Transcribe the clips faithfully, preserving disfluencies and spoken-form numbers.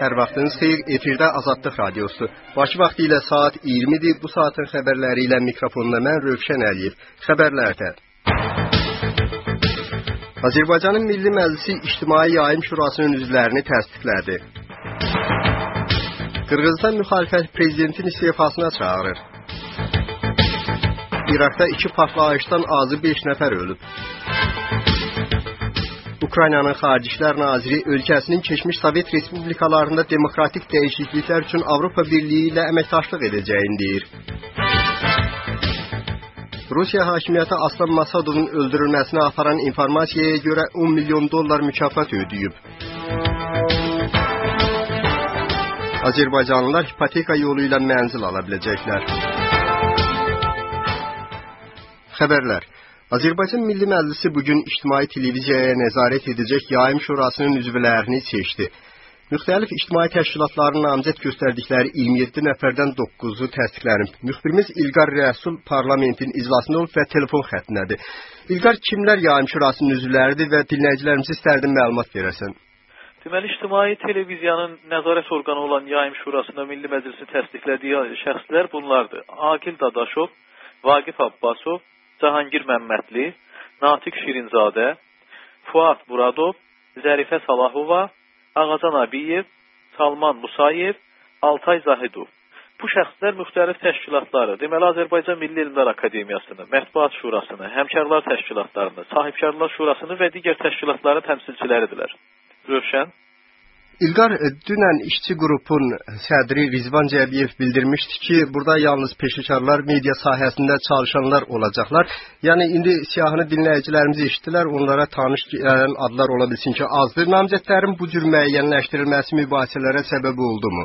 Hər vaxtınız xeyir, efirdə Azadlıq Radiosu. Bakı vaxtı ilə saat iyirmidir. Bu saatın xəbərləri ilə mikrofonda mən Rövşən Əliyev. Xəbərlərdə. Azərbaycanın Milli Məclisi İctimai Yayım Şurasının üzvlərini təsdiqlədi. Qırğızistan müxalifət prezidentin istifasına çağırır. İraqda iki partlayışdan azı beş nəfər ölüb. Ukraynanın Xarici İşlər Naziri ölkəsinin keçmiş Sovet Respublikalarında demokratik dəyişikliklər üçün Avropa Birliyi ilə əməkdaşlıq edəcəyini deyir. Rusiya hakimiyyəti Aslan Masadovun öldürülməsinə aparan informasiyaya görə on milyon dollar mükafat ödəyib. Azərbaycanlılar hipoteka yolu ilə mənzil ala biləcəklər. Xəbərlər. Azərbaycan Milli Məclisi bugün İctimai Televiziyaya nəzarət edəcək Yayım Şurasının üzvlərini seçdi. Müxtəlif ictimai təşkilatların namizəd göstərdikləri iyirmi yeddi nəfərdən doqquzu təsdiqlənib. Müxbirimiz İlqar Rəsul parlamentin iclasında olub və telefon xəttindədir. İlqar, kimlər Yayım Şurasının üzvləridir və dinləyicilərimiz istərdim məlumat verəsən? Deməli, İctimai Televiziyanın nəzarət orqanı olan Yayım Şurasında Milli Məclisi təsdiqlədiyi şəxslər bunlardır. Aqil Dadaşov, Vaqif Abbasov, Cahangir Məmmədli, Natiq Şirinzadə, Fuad Muradov, Zərifə Salahova, Ağacan Abiyev, Salman Musayev, Altay Zahidov. Bu şəxslər müxtəlif təşkilatları, deməli Azərbaycan Milli Elmlər Akademiyasını, Mətbuat Şurasını, Həmkarlar Təşkilatlarını, Sahibkarlar Şurasını və digər təşkilatların təmsilçiləridirlər. Rövşən. İlqar, dünən işçi qrupun sədri Rizvan Cəbiyev bildirmişdi ki, burada yalnız peşəkarlar, media sahəsində çalışanlar olacaqlar. Yəni, indi siyahını dinləyicilərimiz eşitdilər, onlara tanış gələn adlar ola bilsin ki, azdır. Namizədlərin bu cür müəyyənləşdirilməsi mübahisələrə səbəb oldu mu?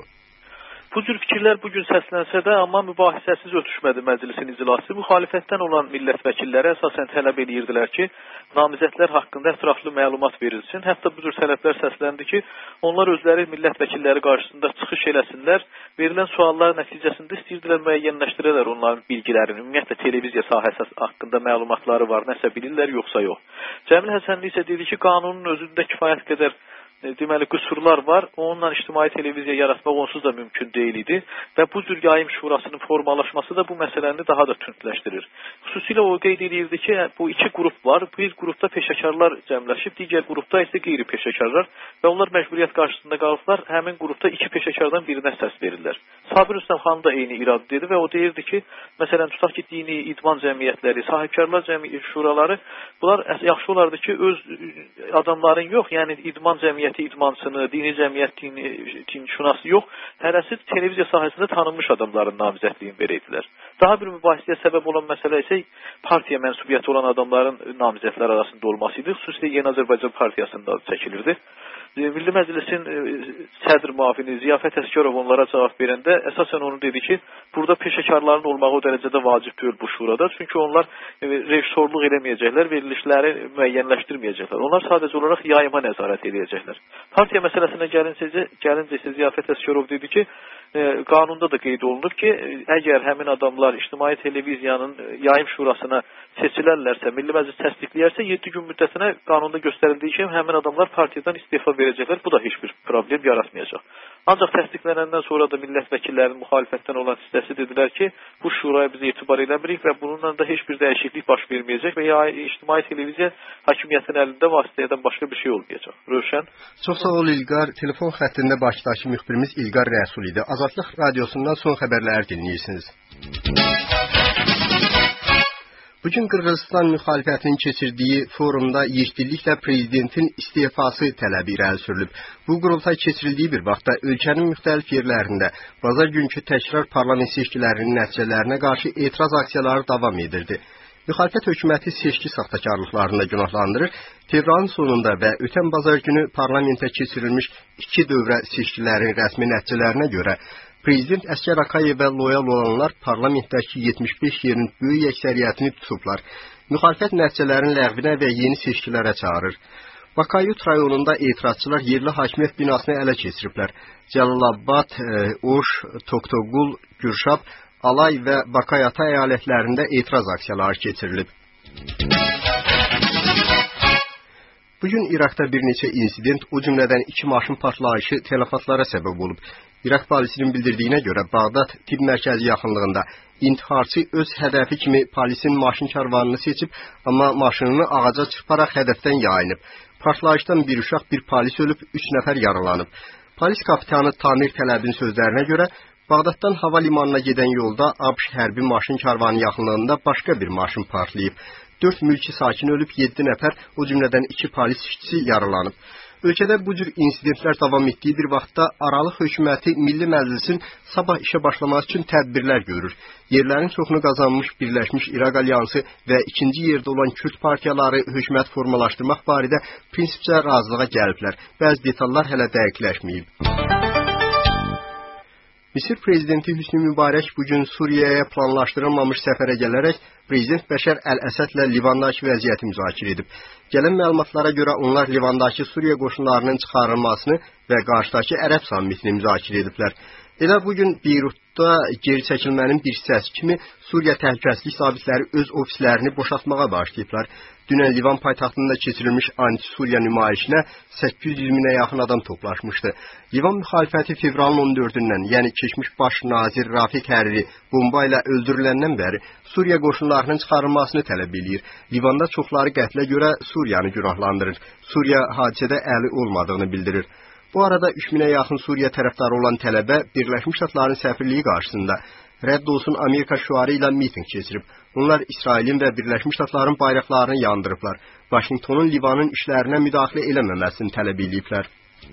Bu cür fikirlər bugün səslənsə də, amma mübahisəsiz ötüşmədi məclisin iclası. Müxalifətdən olan millət vəkilləri əsasən tələb edirdilər ki, namizədlər haqqında ətraflı məlumat verilsin. Hətta bu cür tələblər səsləndi ki, onlar özləri millət vəkilləri qarşısında çıxış eləsinlər. Verilən suallar nəticəsində istəyirdilər müəyyənləşdirələr onların bilgilərini. Ümumiyyətlə, televiziya sahəsi haqqında məlumatları var, nəsə bilirlər, yoxsa yox. Cəmil Həsənli isə dedi ki, qanunun özündə kifayət qədər deməli qüsurlar var. Onunla ictimai televiziya yaratmaq onsuz da mümkün deyil idi və bu cür Yayım Şurasının formalaşması da bu məsələni daha da tündləşdirir. Xüsusilə o qeyd edirdi ki, bu iki qrup var. Bir qrupda peşəkarlar cəmləşib, digər qrupda isə qeyri-peşəkarlar və onlar məcburiyyət qarşısında qalıblar. Həmin qrupda iki peşəkardan birinə səs verirlər. Sabir Rüstəmxan da eyni iradə dedi və o deyirdi ki, məsələn, tutaq ki, dini idman cəmiyyətləri, sahibkarlar cəmiyyət şuraları, bunlar yaxşı olardı ki, öz adamların yox, yəni idman cəmiyyəti idmançını, dini cəmiyyət dinşünası yox, hərəsi televiziya sahəsində tanınmış adamların namizədliyini verəydilər. Daha bir mübahisəyə səbəb olan məsələ isə partiya mənsubiyyəti olan adamların namizədlər arasında olması idi. Xüsusilə Yeni Azərbaycan Partiyasında çəkilirdi. Milli Məclisin sədr müavini Ziyafət Əsgərov onlara cavab verəndə əsasən onu dedi ki, burada peşəkarların olmağı o dərəcədə vacib deyil bu şurada. Çünki onlar rejissorluq eləməyəcəklər, verilişləri müəyyənləşdirməyəcəklər. Onlar sadəcə olaraq yayıma nəzarət edəcəklər. Partiya məsələsinə gəlincə, gəlincə isə Ziyafət Əsgərov dedi ki, qanunda da qeyd olunub ki, əgər həmin adamlar İctimai Televiziyanın Yayım Şurasına seçilərlərsə, Milli Məclis təsdiqləyərsə, yeddi gün müddətinə qanunda göstərildiyi kimi həmin adamlar partiyadan istefa verəcəklər. Bu da heç bir problem yaratmayacaq. Ancaq təsdiqlənəndən sonra da millət vəkillərinin müxalifətdən olan hissəsi dedilər ki, bu şuraya biz etibar eləmirik və bununla da heç bir dəyişiklik baş verməyəcək və ya İctimai Televiziya hakimiyyətin əlində vasitədən başqa bir şey olmayacaq. Rövşən. Çox sağ ol İlqar. Telefon xəttində Bakıdakı müxbirimiz İlqar Rəsul idi. Azadlıq Radiosundan son xəbərləri dinləyirsiniz. Bugün Qırğızistan müxalifətinin keçirdiyi forumda yekdilliklə prezidentin istifası tələbi irəli sürülüb. Bu qurultay keçirildiyi bir vaxtda ölkənin müxtəlif yerlərində bazar günkü təkrar parlament seçkilərinin nəticələrinə qarşı etiraz aksiyaları davam edirdi. Müxalifət hökuməti seçki saxtakarlıqlarında günahlandırır. Fevralın sonunda və ötən bazar günü parlamentə keçirilmiş iki dövrə seçkilərin rəsmi nəticələrinə görə Prezident Əsgər Akayevə loyal olanlar parlamentdəki yetmiş beş yerin böyük əksəriyyətini tutublar. Müxalifət nəticələrin ləğvinə və yeni seçkilərə çağırır. Bakayut rayonunda etirazçılar yerli hakimiyyət binasını ələ keçiriblər. Cəlalabad, Oş, Toktogul, Gürşab, Alay və Bakayata əyalətlərində etiraz aksiyaları keçirilib. Bugün İraqda bir neçə insident, o cümlədən iki maşın partlayışı tələfatlara səbəb olub. İraq polisinin bildirdiyinə görə Bağdad tibb mərkəzi yaxınlığında intiharçı öz hədəfi kimi polisin maşın karvanını seçib, amma maşınını ağaca çırparaq hədəfdən yayınıb. Partlayışdan bir uşaq, bir polis ölüb, üç nəfər yaralanıb. Polis kapitanı Tamir Tələbin sözlərinə görə Bağdaddan hava limanına gedən yolda ABŞ hərbi maşın karvanı yaxınlığında başqa bir maşın partlayıb. dörd mülki sakin ölüb, yeddi nəfər, o cümlədən iki polis işçisi yaralanıb. Ölkədə bu cür insidentlər davam etdiyi bir vaxtda Aralıq hökuməti Milli Məclisin sabah işə başlaması üçün tədbirlər görür. Yerlərin çoxunu qazanmış Birləşmiş İraq Alyansı və ikinci yerdə olan Kürd partiyaları hökumət formalaşdırmaq barədə prinsipcə razılığa gəliblər. Bəzi detallar hələ dəqiqləşməyib. Misir prezidenti Hüsnü Mübarək bugün Suriyaya planlaşdırılmamış səfərə gələrək Prezident Bəşər Əl-Əsədlə Livandakı vəziyyəti müzakirə edib. Gələn məlumatlara görə onlar Livandakı Suriya qoşunlarının çıxarılmasını və qarşıdakı Ərəb sammitini müzakirə ediblər. Elə bugün Beyrutda geri çəkilmənin bir hissəsi kimi Suriya təhlükəsizlik zabitləri öz ofislərini boşaltmağa başlayıblar. Dünən Livan paytaxtında keçirilmiş anti-Suriya nümayişinə səkkiz yüz minə yaxın adam toplaşmışdı. Livan müxalifəti fevralın on dördündən, yəni keçmiş baş nazir Rafiq Həriri bomba ilə öldürüləndən bəri Suriya qoşunlarının çıxarılmasını tələb eləyir. Livanda çoxları qətlə görə Suriyanı günahlandırır. Suriya hadisədə əli olmadığını bildirir. Bu arada üç minə yaxın Suriya tərəfdarı olan tələbə Birləşmiş Ştatların səfirliyi qarşısında Rədd olsun Amerika şüarı ilə miting keçirib. Onlar İsrailin və Birləşmiş Ştatların bayraqlarını yandırıblar. Vaşinqtonun Livanın işlərinə müdaxilə eləməməsini tələb ediblər.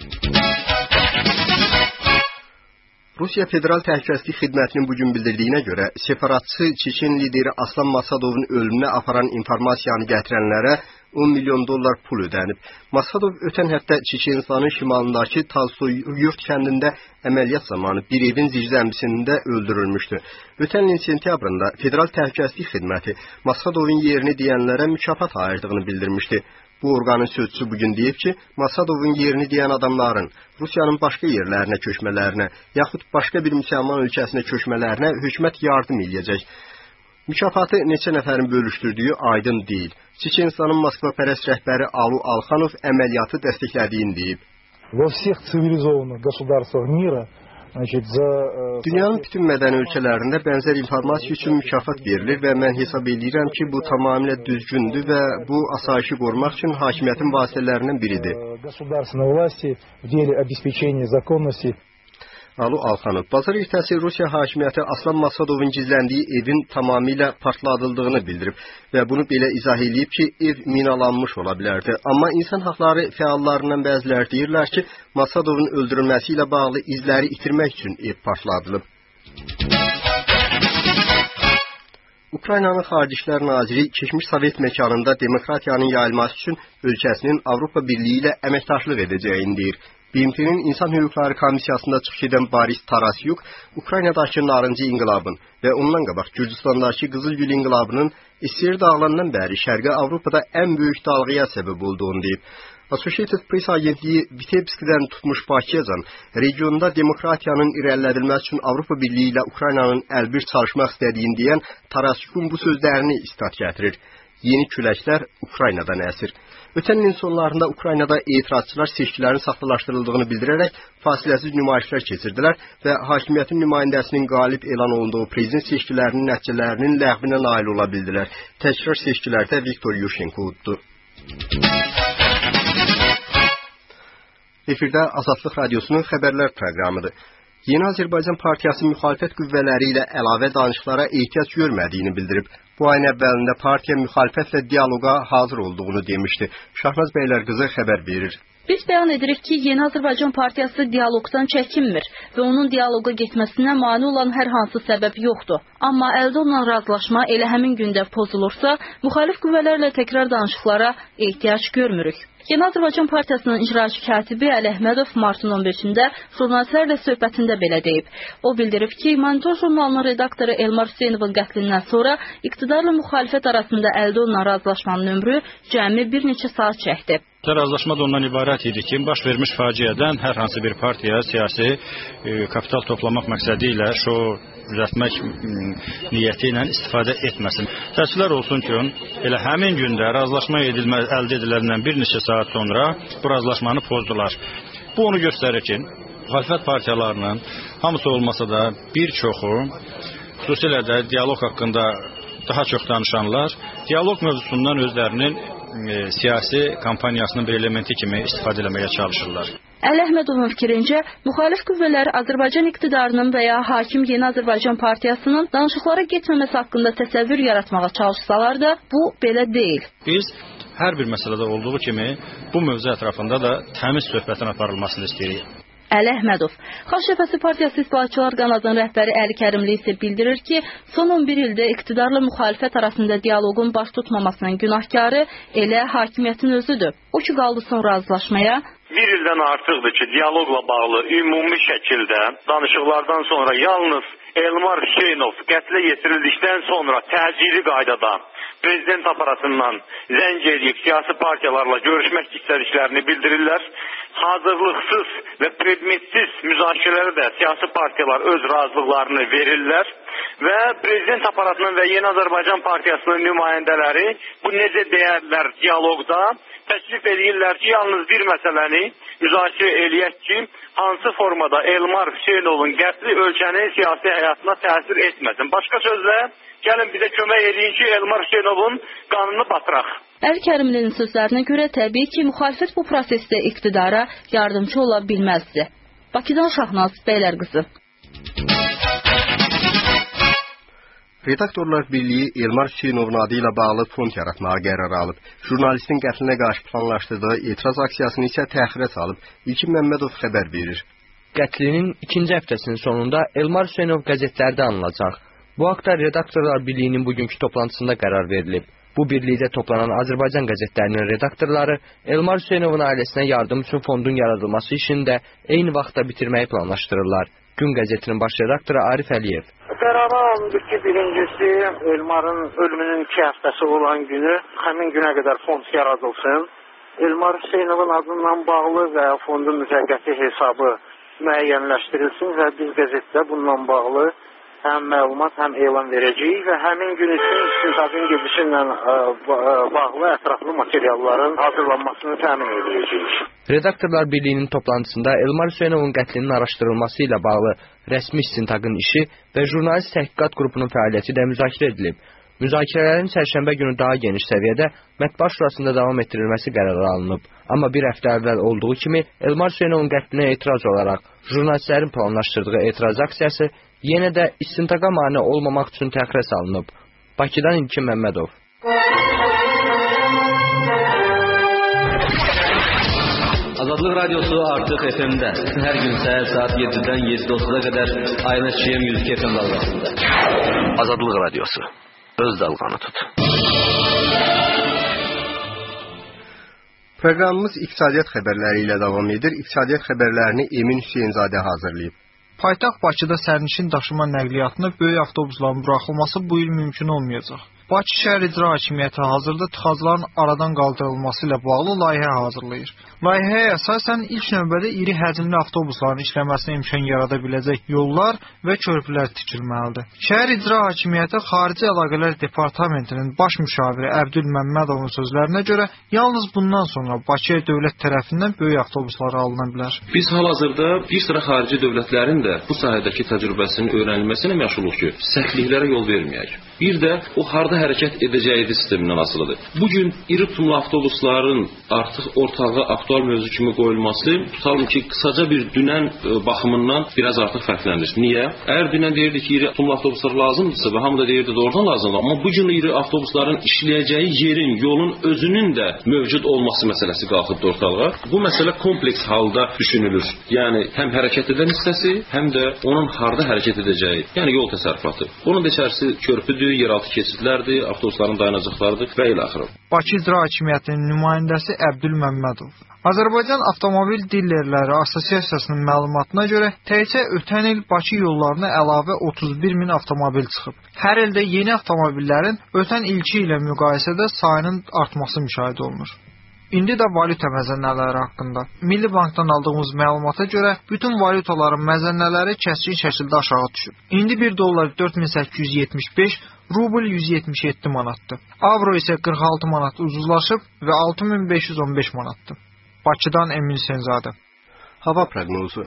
Rusiya Federal Təhlükəsizlik Xidmətinin bugün bildirdiyinə görə, separatçı Çeçen lideri Aslan Masadovun ölümünə aparan informasiyanı gətirənlərə on milyon dollar pul ödənib. Masadov ötən həftə Çeçenistanın şimalındakı Talsoyurt kəndində əməliyyat zamanı bir evin zirzəmbisində öldürülmüşdü. Ötən ilin sentyabrında Federal Təhlükəsizlik Xidməti Masadovun yerini deyənlərə mükafat ayırdığını bildirmişdi. Bu orqanın sözçüsü bugün deyib ki, Masadovun yerini deyən adamların Rusiyanın başqa yerlərinə köçmələrinə, yaxud başqa bir müsəlman ölkəsinə köçmələrinə hökumət yardım eləyəcək. Mükafatı neçə nəfərin bölüşdürdüyü aydın deyil. Çeçenistanın Moskva-pərəst rəhbəri Alu Alxanov əməliyyatı dəstəklədiyini deyib. Dünyanın bütün mədəni ölkələrində bənzər informasiya üçün mükafat verilir və mən hesab edirəm ki, bu tamamilə düzgündür və bu asayişi qorumaq üçün hakimiyyətin vasitələrindən biridir. Alu Alxanov, bazar ertəsi Rusiya hakimiyyəti Aslan Masadovun gizləndiyi evin tamamilə partladıldığını bildirib və bunu belə izah edib ki, ev minalanmış ola bilərdi. Amma insan haqları fəallarından bəziləri deyirlər ki, Masadovun öldürülməsi ilə bağlı izləri itirmək üçün ev partladılıb. Ukraynanın Xarici İşlər Naziri keçmiş Sovet məkanında demokratiyanın yayılması üçün ölkəsinin Avropa Birliyi ilə əməkdaşlıq edəcəyini deyir. B M T-nin İnsan Hüquqları Komissiyasında çıxış edən Boris Tarasyuk, Ukraynadakı narıncı inqilabın və ondan qabaq Gürcüstandakı Qızılgül inqilabının S S R dağılandan bəri Şərqi Avropada ən böyük dalğaya səbəb olduğunu deyib. Associated Press agentliyi Vitebskdən tutmuş Bakıyacan, regionda demokratiyanın irəlilədilməsi üçün Avropa Birliyi ilə Ukraynanın əlbir çalışmaq istədiyini deyən Tarasyukun bu sözlərini istat gətirir. Yeni küləklər Ukraynadan əsir. Ötən ilin sonlarında Ukraynada etirazçılar seçkilərin saxtalaşdırıldığını bildirərək fasiləsiz nümayişlər keçirdilər və hakimiyyətin nümayəndəsinin qalib elan olunduğu prezident seçkilərinin nəticələrinin ləğvinə nail ola bildilər. Təkrar seçkilərdə Viktor Yushchenko uddu. Efirdə Azadlıq Radiosunun xəbərlər proqramıdır. Yeni Azərbaycan Partiyası müxalifət qüvvələri ilə əlavə danışıqlara ehtiyac görmədiyini bildirib. Bu ayın əvvəlində partiya müxalifətlə dialoqa hazır olduğunu demişdi. Şahnaz Bəylərqızı xəbər verir. Biz bəyan edirik ki, Yeni Azərbaycan Partiyası dialoqdan çəkinmir və onun dialoqa getməsinə mane olan hər hansı səbəb yoxdur. Amma əldə olunan razılaşma elə həmin gündə pozulursa, müxalif qüvvələrlə təkrar danışıqlara ehtiyac görmürük. Yeni Azərbaycan Partiyasının icraçı katibi Əli Əhmədov martın on beşində jurnalistlərlə söhbətində belə deyib. O bildirib ki, Monitor jurnalının redaktoru Elmar Hüseynovun qətlindən sonra iqtidarla müxalifət arasında əldə olunan razılaşmanın ömrü cəmi bir neçə saat çəkdi. Razılaşma da ondan ibarət idi ki, baş vermiş faciədən hər hansı bir partiya siyasi e, kapital toplamaq məqsədi ilə şu düzəltmək niyyəti ilə istifadə etməsin. Təəssüflər olsun ki, elə həmin gündə razılaşma edilmə, əldə ediləndən bir neçə saat sonra bu razılaşmanı pozdular. Bu onu göstərir ki, müxalifət partiyalarının hamısı olmasa da bir çoxu, xüsusilə də dialoq haqqında daha çox danışanlar, dialoq mövzusundan özlərinin e, siyasi kampaniyasının bir elementi kimi istifadə etməyə çalışırlar. Əli Əhmədovun fikrincə, müxalif qüvvələr Azərbaycan iqtidarının və ya hakim Yeni Azərbaycan Partiyasının danışıqlara getməməsi haqqında təsəvvür yaratmağa çalışsalar da, bu belə deyil. Biz hər bir məsələdə olduğu kimi bu mövzu ətrafında da təmiz söhbətin aparılmasını istəyirik. Əli Əhmədov, Xalq Cəbhəsi Partiyası İslahatçılar qanadının rəhbəri Əli Kərimli isə bildirir ki, son on bir ildə iqtidarla müxalifət arasında dialoqun baş tutmamasının günahkarı elə hakimiyyətin özüdür. O ki, qaldı son razılaşmaya. Bir ildən artıqdır ki, dialoqla bağlı ümumi şəkildə danışıqlardan sonra yalnız Elmar Hüseynov qətlə yetirildikdən sonra təcili qaydada prezident aparatından zəng edib siyasi partiyalarla görüşmək istədiklərini bildirirlər. Hazırlıqsız və predmetsiz müzakirələrə də siyasi partiyalar öz razılıqlarını verirlər və prezident aparatının və Yeni Azərbaycan Partiyasının nümayəndələri bu necə deyərlər dialoqda təklif edirlər ki, yalnız bir məsələni müzakirə eləyək ki, hansı formada Elmar Hüseynovun qətli ölkənin siyasi həyatına təsir etməsin. Başqa sözlə, gəlin bizə kömək edin ki, Elmar Hüseynovun qanını batıraq. Əli Kərimlinin sözlərinə görə təbii ki, müxalifət bu prosesdə iqtidara yardımcı ola bilməzdi. Bakıdan Şahnaz Bəylərqızı. Redaktorlar Birliyi Elmar Hüseynovun adı ilə bağlı fond yaratmağa qərar alıb. Jurnalistin qətlinə qarşı planlaşdırdığı etiraz aksiyasını isə təxirə salıb. İlkin Məmmədov xəbər verir. Qətlinin ikinci həftəsinin sonunda Elmar Hüseynov qəzetlərdə anılacaq. Bu haqda Redaktorlar Birliyinin bugünkü toplantısında qərar verilib. Bu birlikdə toplanan Azərbaycan qəzetlərinin redaktorları Elmar Hüseynovun ailəsinə yardım üçün fondun yaradılması işini də eyni vaxtda bitirməyi planlaşdırırlar. Gün qəzetinin baş redaktoru Arif Əliyev. Qərara alındı ki, birincisi Elmarın ölümünün iki həftəsi olan günü həmin günə qədər fond yaradılsın. Elmar Hüseynovun adından bağlı və fondun müvəqqəti hesabı müəyyənləşdirilsin və biz qəzetdə bununla bağlı həm məlumat, həm elan verəcəyik və həmin gün üçün istintaqın gedişi ilə bağlı ətraflı materialların hazırlanmasını təmin edəcəyik. Redaktorlar Birliyinin toplantısında Elmar Hüseynovun qətlinin araşdırılması ilə bağlı rəsmi istintaqın işi və jurnalist təhqiqat qrupunun fəaliyyəti də müzakirə edilib. Müzakirələrin çərşənbə günü daha geniş səviyyədə Mətbuat Şurasında davam etdirilməsi qərarı alınıb. Amma bir həftə əvvəl olduğu kimi Elmar Hüseynovun qətlinə etiraz olaraq jurnalistlərin planlaşdırdığı etiraz aksiyası yenə də istintaqa mane olmamaq üçün təxirə salınıb. Bakıdan İlkin Məmmədov. Azadlıq Radyosu artıq F M-də. Hər gün səhər saat yeddidən yeddi otuz'a qədər ayın açıyım yüz iki F M dalğasında. Azadlıq Radyosu. Öz dalğanı tut. Proqramımız iqtisadiyyat xəbərləri ilə davam edir. İqtisadiyyat xəbərlərini Emin Hüseynzadə hazırlayıb. Paytaxt Bakıda sərnişin daşıma nəqliyyatına böyük avtobusların buraxılması bu il mümkün olmayacaq. Bakı şəhər icra hakimiyyəti hazırda tıxacların aradan qaldırılması ilə bağlı layihə hazırlayır. Layihəyə əsasən ilk növbədə iri həcmli avtobusların işləməsinə imkan yarada biləcək yollar və körpülər tikilməlidir. Şəhər icra hakimiyyəti Xarici Əlaqələr Departamentinin baş müşaviri Əbdül Məmmədovun sözlərinə görə yalnız bundan sonra Bakıya dövlət tərəfindən böyük avtobuslar alına bilər. Biz hal-hazırda bir sıra xarici dövlətlərin də bu sahədəki təcrübəsinin öyrənilməsinə məşğuluq ki, səhvliklərə yol verməyək. Bir də o harda hərəkət edəcəyi sistemindən asılıdır. Bugün iri tutumlu avtobusların artıq ortalığa aktual mövzu kimi qoyulması, tutalım ki, qısaca bir dünən baxımından biraz artıq fərqlənir. Niyə? Əgər dünən deyirdi ki, iri tutumlu avtobuslar lazımdırsa və hamı da deyirdi də oradan lazımdır. Amma bugün iri avtobusların işləyəcəyi yerin, yolun özünün də mövcud olması məsələsi qalxıbdır ortalığa. Bu məsələ kompleks halda düşünülür. Yəni, həm hərəkət edən hissəsi, həm də onun harda hərəkət edəcəyi, yəni yol təsərrüfatı. Bunun da içərisi körpüdür, yeraltı keçidlərdir, avtobusların dayanacaqlarıdır və ilə axırı. Bakı İcra Hakimiyyətinin nümayəndəsi Əbdül Məmmədov. Azərbaycan Avtomobil Dillerləri Assosiasiyasının məlumatına görə təkcə ötən il Bakı yollarına əlavə otuz bir min avtomobil çıxıb. Hər ildə yeni avtomobillərin ötən ilki ilə müqayisədə sayının artması müşahidə olunur. İndi də valyuta məzənnələri haqqında. Milli Bankdan aldığımız məlumata görə bütün valyutaların məzənnələri kəskin şəkildə aşağı düşüb. İndi bir dollar dörd min səkkiz yüz yetmiş beş, rubl yüz yetmiş yeddi manatdır. Avro isə qırx altı manat ucuzlaşıb və altı min beş yüz on beş manatdır. Bakıdan Emin Hüseynzadə. Hava proqnozu.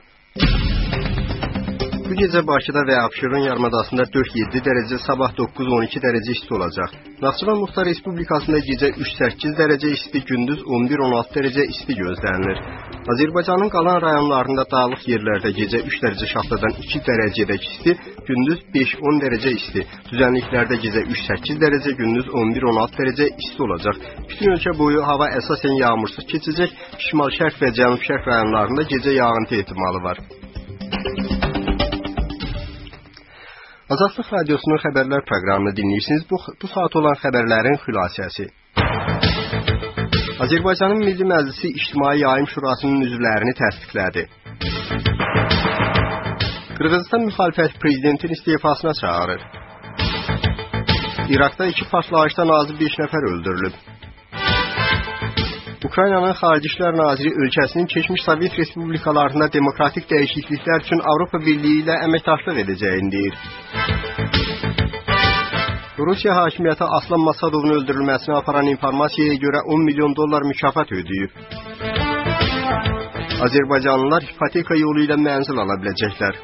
Bu gecə Bakıda və Abşeron yarımadasında dörd yeddi dərəcə, sabah doqquz on iki dərəcə isti olacaq. Naxçıvan Muxtar Respublikasında gecə üç səkkiz dərəcə isti, gündüz on bir on altı dərəcə isti gözlənilir. Azərbaycanın qalan rayonlarında dağlıq yerlərdə gecə üç dərəcə şaxtadan iki dərəcədək isti, gündüz beş on dərəcə isti. Düzənliklərdə gecə üç səkkiz dərəcə, gündüz on bir on altı dərəcə isti olacaq. Bütün ölkə boyu hava əsasən yağmursuz keçəcək. Şimal-şərq və cənub-şərq rayonlarında gecə yağıntı ehtimalı var. Azadlıq Radiosunun xəbərlər proqramını dinləyirsiniz. Bu, bu saat olan xəbərlərin xülasəsi. Azərbaycanın Milli Məclisi İctimai Yayım Şurasının üzvlərini təsdiqlədi. Qırğızistan müxalifət prezidentin istefasına çağırır. İraqda iki partlayışdan azı beş nəfər öldürülüb. Ukraynanın Xarici İşlər Naziri ölkəsinin keçmiş Sovet Respublikalarında demokratik dəyişikliklər üçün Avropa Birliyi ilə əməkdaşlıq edəcəyini deyir. Rusiya hakimiyyəti Aslan Masadovun öldürülməsinə aparan informasiyaya görə on milyon dollar mükafat ödəyib. Azərbaycanlılar hipoteka yolu ilə mənzil ala biləcəklər.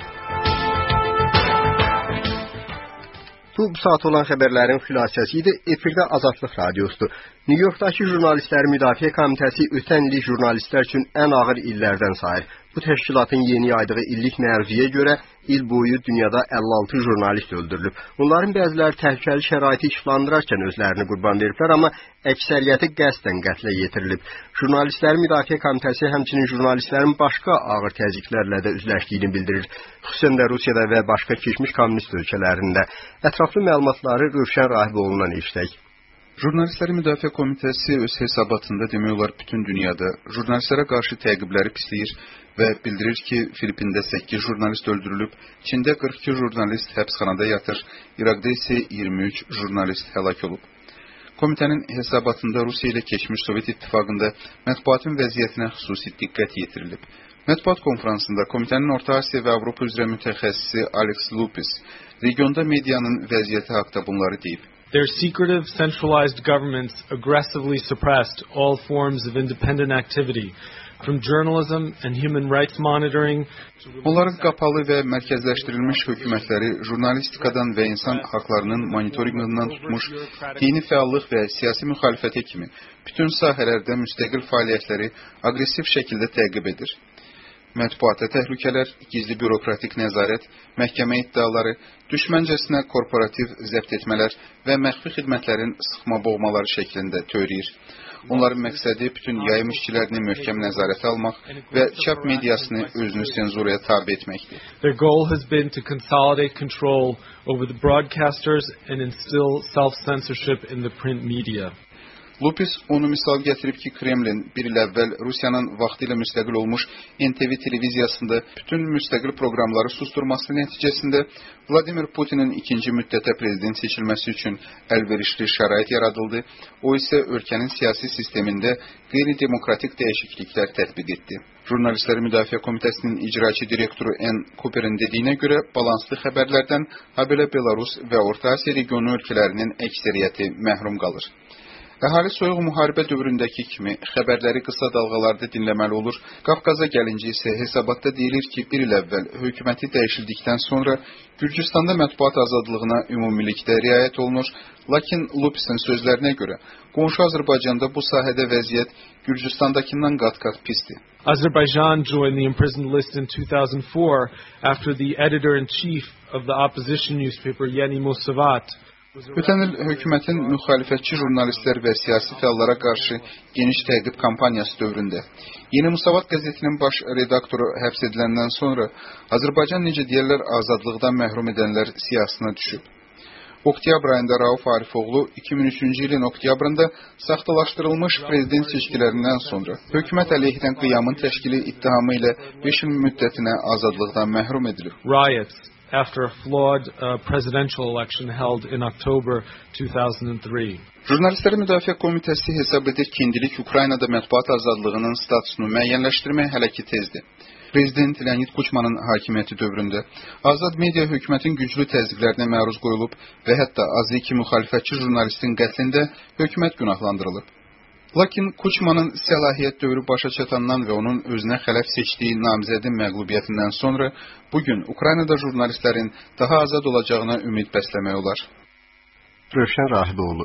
Bu, bu saat olan xəbərlərin xülasəsi idi. Efirdə Azadlıq Radiosudur. New Yorkdakı Jurnalistlər Müdafiə Komitəsi ötən illik jurnalistlər üçün ən ağır illərdən sayır. Bu təşkilatın yeni yaydığı illik məruzəyə görə il boyu dünyada əlli altı jurnalist öldürülüb. Onların bəziləri təhlükəli şəraiti işlandırarkən özlərini qurban veriblər, amma əksəriyyəti qəsdən qətlə yetirilib. Jurnalistlərin Müdafiə Komitəsi həmçinin jurnalistlərin başqa ağır təzyiqlərlə də üzləşdiyini bildirir. Xüsusən də Rusiyada və başqa keçmiş kommunist ölkələrində. Ətraflı məlumatları Rövşən Rahiboğlu'ndan eşitək. Jurnalistlərin Müdafiə Komitəsi öz hesabatında demək olar bütün dünyada jurnalistlərə qarşı təqibləri pisləyir və bildirir ki, Filipində səkkiz jurnalist öldürülüb, Çində qırx iki jurnalist həbsxanada yatır, İraqda isə iyirmi üç jurnalist həlak olub. Komitənin hesabatında Rusiya ilə keçmiş Sovet İttifaqında mətbuatın vəziyyətinə xüsusi diqqət yetirilib. Mətbuat konferansında komitənin Orta Asiya və Avropa üzrə mütəxəssisi Alex Lupis regionda medianın vəziyyəti haqqında bunları deyib. Their secretive, centralized governments aggressively suppressed all forms of independent activity, from journalism and human rights monitoring. Onların qapalı və mərkəzləşdirilmiş hökumətləri jurnalistikadan və insan haqlarının monitorinqindən tutmuş, dini fəallıq və siyasi müxalifətə kimi bütün sahələrdə müstəqil fəaliyyətləri aqressiv şəkildə təqib edir. Mətbuata təhlükələr, gizli bürokratik nəzarət, məhkəmə iddiaları, düşməncəsinə korporativ zəbt etmələr və məxfi xidmətlərin sıxma boğmaları şəklində törəyir. Onların məqsədi bütün yayım işçilərini möhkəm nəzarətə almaq və çap mediasını özünü senzuraya tabi etməkdir. Their goal has been to consolidate control over the broadcasters and instill self-censorship in the print media. Lupis onu misal gətirib ki, Kremlin bir il əvvəl Rusiyanın vaxtilə müstəqil olmuş N T V televiziyasında bütün müstəqil proqramları susturması nəticəsində Vladimir Putinin ikinci müddətə prezident seçilməsi üçün əlverişli şərait yaradıldı. O isə ölkənin siyasi sistemində qeyri-demokratik dəyişikliklər tətbiq etdi. Jurnalistlər Müdafiə Komitəsinin icraçı direktoru N. Cooper'in dediyinə görə balanslı xəbərlərdən habelə Belarus və Orta Asiya regionu ölkələrinin əksəriyyəti məhrum qalır. Əhali soyuq müharibə dövründəki kimi xəbərləri qısa dalğalarda dinləməli olur. Qafqaza gəlincə isə hesabatda deyilir ki, bir il əvvəl hökuməti dəyişildikdən sonra Gürcüstanda mətbuat azadlığına ümumilikdə riayət olunur. Lakin Lupis'in sözlərinə görə qonşu Azərbaycanda bu sahədə vəziyyət Gürcüstandakından qat-qat pisdir. Azerbaijan joined the imprisoned list in two thousand four after the editor-in-chief of the opposition newspaper Yeni Musavat. Ötən il hökumətin müxalifətçi jurnalistlər və siyasi fəallara qarşı geniş təqib kampaniyası dövründə Yeni Musavat qəzetinin baş redaktoru həbs ediləndən sonra Azərbaycan necə deyərlər azadlıqdan məhrum edənlər siyasına düşüb. Oktyabr ayında Rauf Arifoğlu iki min üçüncü ilin oktyabrında saxtalaşdırılmış prezident seçkilərindən sonra hökumət əleyhinə qiyamın təşkili ittihamı ilə beş il müddətinə azadlıqdan məhrum edilir. Riots after a flawed uh, presidential election held in October two thousand three. Jurnalistlərin Müdafiə Komitəsi hesab edir ki, indilik Ukraynada mətbuat azadlığının statusunu müəyyənləşdirmək hələ ki tezdir. Prezident Leonid Kuchmanın hakimiyyəti dövründə azad media hökumətin güclü təzyiqlərinə məruz qoyulub və hətta azı iki müxalifətçi jurnalistin qətlində hökumət günahlandırılıb. Lakin Kuchmanın səlahiyyət dövrü başa çatandan və onun özünə xələf seçdiyi namizədin məğlubiyyətindən sonra bugün Ukraynada jurnalistlərin daha azad olacağına ümid bəsləmək olar. Rövşən Rahiboğlu.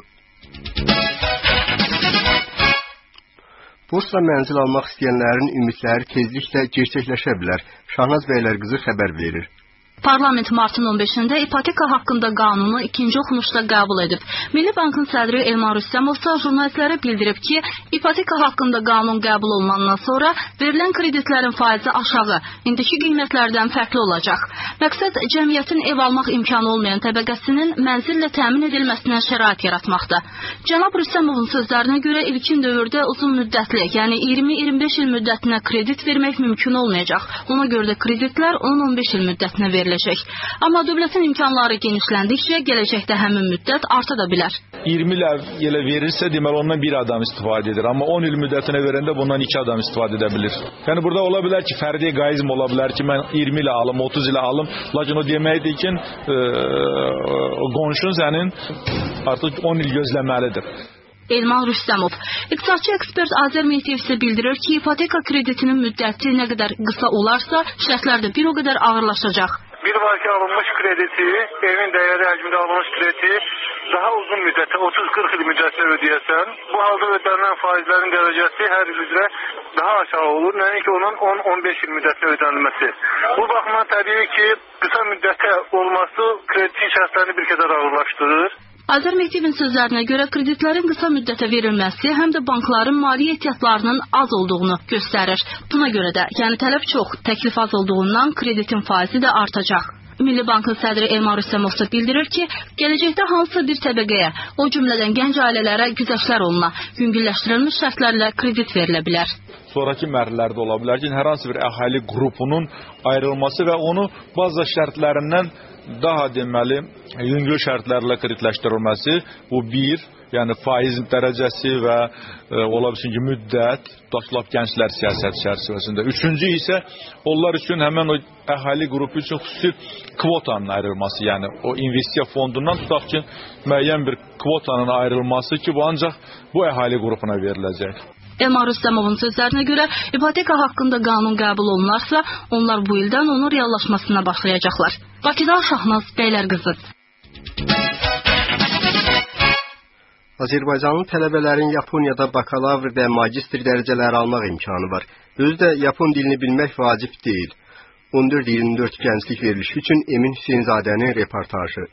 Bursla mənzil almaq istəyənlərin ümidləri tezliklə gerçəkləşə bilər. Şahnaz Bəylərqızı xəbər verir. Parlament martın on beşində ipoteka haqqında qanunu ikinci oxunuşda qəbul edib. Milli Bankın sədri Elmar Rüstəmov isə jurnalistlərə bildirib ki, ipoteka haqqında qanun qəbul olunandan sonra verilən kreditlərin faizi aşağı, indiki qiymətlərdən fərqli olacaq. Məqsəd cəmiyyətin ev almaq imkanı olmayan təbəqəsinin mənzillə təmin edilməsinə şərait yaratmaqdır. Cənab Rüstəmovun sözlərinə görə ilkin dövrdə uzun müddətli, yəni iyirmi iyirmi beş il müddətinə kredit vermək mümkün olmayacaq. Ona görə də kreditlər on on beş il müddətinə verilir. Amma dövlətin imkanları genişləndikcə gələcəkdə həmin müddət arta da bilər. iyirmi ilə verirsə, deməli ondan bir adam istifadə edir. Amma on il müddətinə verəndə bundan iki adam istifadə edə bilir. Yəni burada ola bilər ki, fərdi eqoizm ola bilər ki, mən iyirmi ilə alım, otuz ilə alım. Lakin o deməkdir ki, e, qonşun sənin artıq on il gözləməlidir. Elmar Rüstəmov. İqtisadçı ekspert Azər Mehdiyev isə bildirir ki, ipoteka kreditinin müddəti nə qədər qısa olarsa, şərtlər də bir o qədər ağırlaşacaq. Bir var ki, alınmış krediti, evin dəyəri həcmində alınmış krediti daha uzun müddətə, otuz qırx il müddətində ödəyəsən, bu halda ödənilən faizlərin dərəcəsi hər il üzrə daha aşağı olur. Nəinki onun on on beş il müddətində ödənilməsi. Bu baxımdan təbii ki, qısa müddətə olması kreditin şərtlərini bir qədər ağırlaşdırır. Azər Mehdiyevin sözlərinə görə kreditlərin qısa müddətə verilməsi həm də bankların mali ehtiyatlarının az olduğunu göstərir. Buna görə də, yəni tələb çox, təklif az olduğundan kreditin faizi də artacaq. Milli Bankın sədri Elmar Rüstəmov isə bildirir ki, gələcəkdə hansısa bir təbəqəyə, o cümlədən gənc ailələrə güzəştlər oluna, yüngülləşdirilmiş şərtlərlə kredit verilə bilər. Sonraki mərhələlərdə ola bilər ki, hər hansı bir əhali qrupunun ayrılması və onu bazı şərtlərindən daha deməli yüngül şərtlərlə kreditləşdirilməsi, bu bir, yəni faiz dərəcəsi və e, ola bilsin ki, müddət, tutaq gənclər siyasət çərçivəsində. Üçüncü isə onlar üçün həmən o əhali qrupu üçün xüsusi kvotanın ayrılması, yəni o investisiya fondundan tutaq ki, müəyyən bir kvotanın ayrılması ki, bu ancaq bu əhali qrupuna veriləcək. Elmar Rüstəmovun sözlərinə görə ipoteka haqqında qanun qəbul olunarsa, onlar bu ildən onun reallaşmasına başlayacaqlar. Bakıdan Şahnaz Bəylərqızı. Azərbaycanlı tələbələrin Yaponiyada bakalavr və magistr dərəcələri almaq imkanı var. Özü də Yapon dilini bilmək vacib deyil. on dörd iyirmi dörd gənclik verilişi üçün Emin Hüseynzadənin reportajı.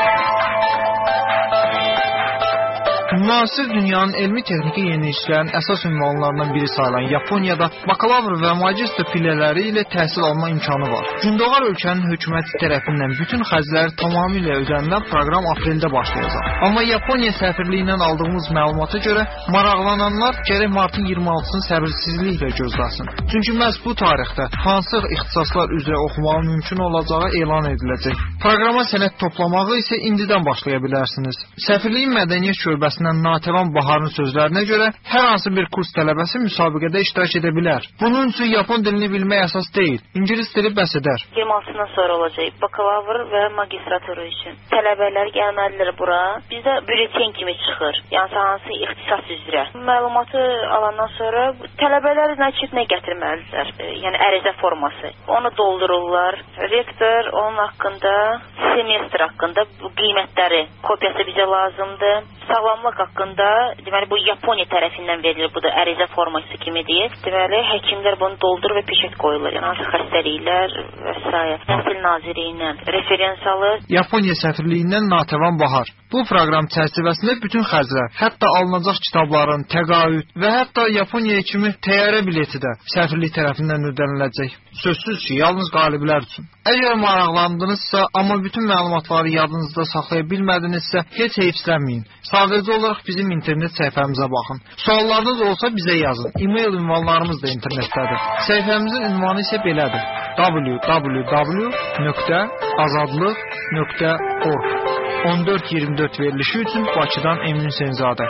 Müasir dünyanın elmi-texniki yeniliklərin əsas ünvanlarından biri sayılan Yaponiyada bakalavr və magistr pillələri ilə təhsil alma imkanı var. Gündoğar ölkənin hökuməti tərəfindən bütün xərcləri tamamilə ödənidən proqram apreldə başlayacaq. Amma Yaponiya səfirliyindən aldığımız məlumata görə maraqlananlar gərək martın iyirmi altısını səbirsizliklə gözləsin. Çünki məhz bu tarixdə hansı ixtisaslar üzrə oxumağı mümkün olacağı elan ediləcək. Proqrama sənəd toplamağı isə indidən başlaya bilərsiniz. Səfirliyin mədəniyyət şöbəsi Natəvan Baharın sözlərinə görə hər hansı bir kurs tələbəsi müsabiqədə iştirak edə bilər. Bunun üçün Yapon dilini bilmək əsas deyil, İngilis dili bəs edər. iyirmi altısından sonra olacaq bakalavr və magistraturu üçün. Tələbələr gəlməlidir bura. Bizdə bülleten kimi çıxır. Yəni hansı ixtisas üzrə. Məlumatı alandan sonra tələbələr nəçid nə gətirməlidirlər? Yəni ərizə forması. Onu doldururlar. Rektor onun haqqında, semestr haqqında bu qiymətləri, kopyası bizə lazımdır. Sağlamlıq haqqında, deməli bu Yaponiya tərəfindən verilir, bu da ərizə forması kimidir. Deməli həkimlər bunu doldurur və peşət qoyurlar. Yəni hansı xəstəliklər və s. Nəsil Nazirliyindən referens alır. Yaponiya səfirliyindən Natəvan Bahar. Bu proqram çərçivəsində bütün xərclər, hətta alınacaq kitabların, təqaüd və hətta Yaponiya kimi təyyarə bileti də səfirlik tərəfindən ödəniləcək. Sözsüz ki, yalnız qaliblər üçün. Əgər maraqlandınızsa, amma bütün məlumatları yadınızda saxlaya bilmədinizsə, heç heyfslənməyin. Sadəcə olaraq bizim internet səhifəmizə baxın. Suallarınız olsa bizə yazın. E-mail ünvanlarımız da internetdədir. Səhifəmizin ünvanı isə belədir: w w w nöqtə azadlıq nöqtə org on dörd iyirmi dörd verilişi üçün Bakıdan Emin Hüseynzadə.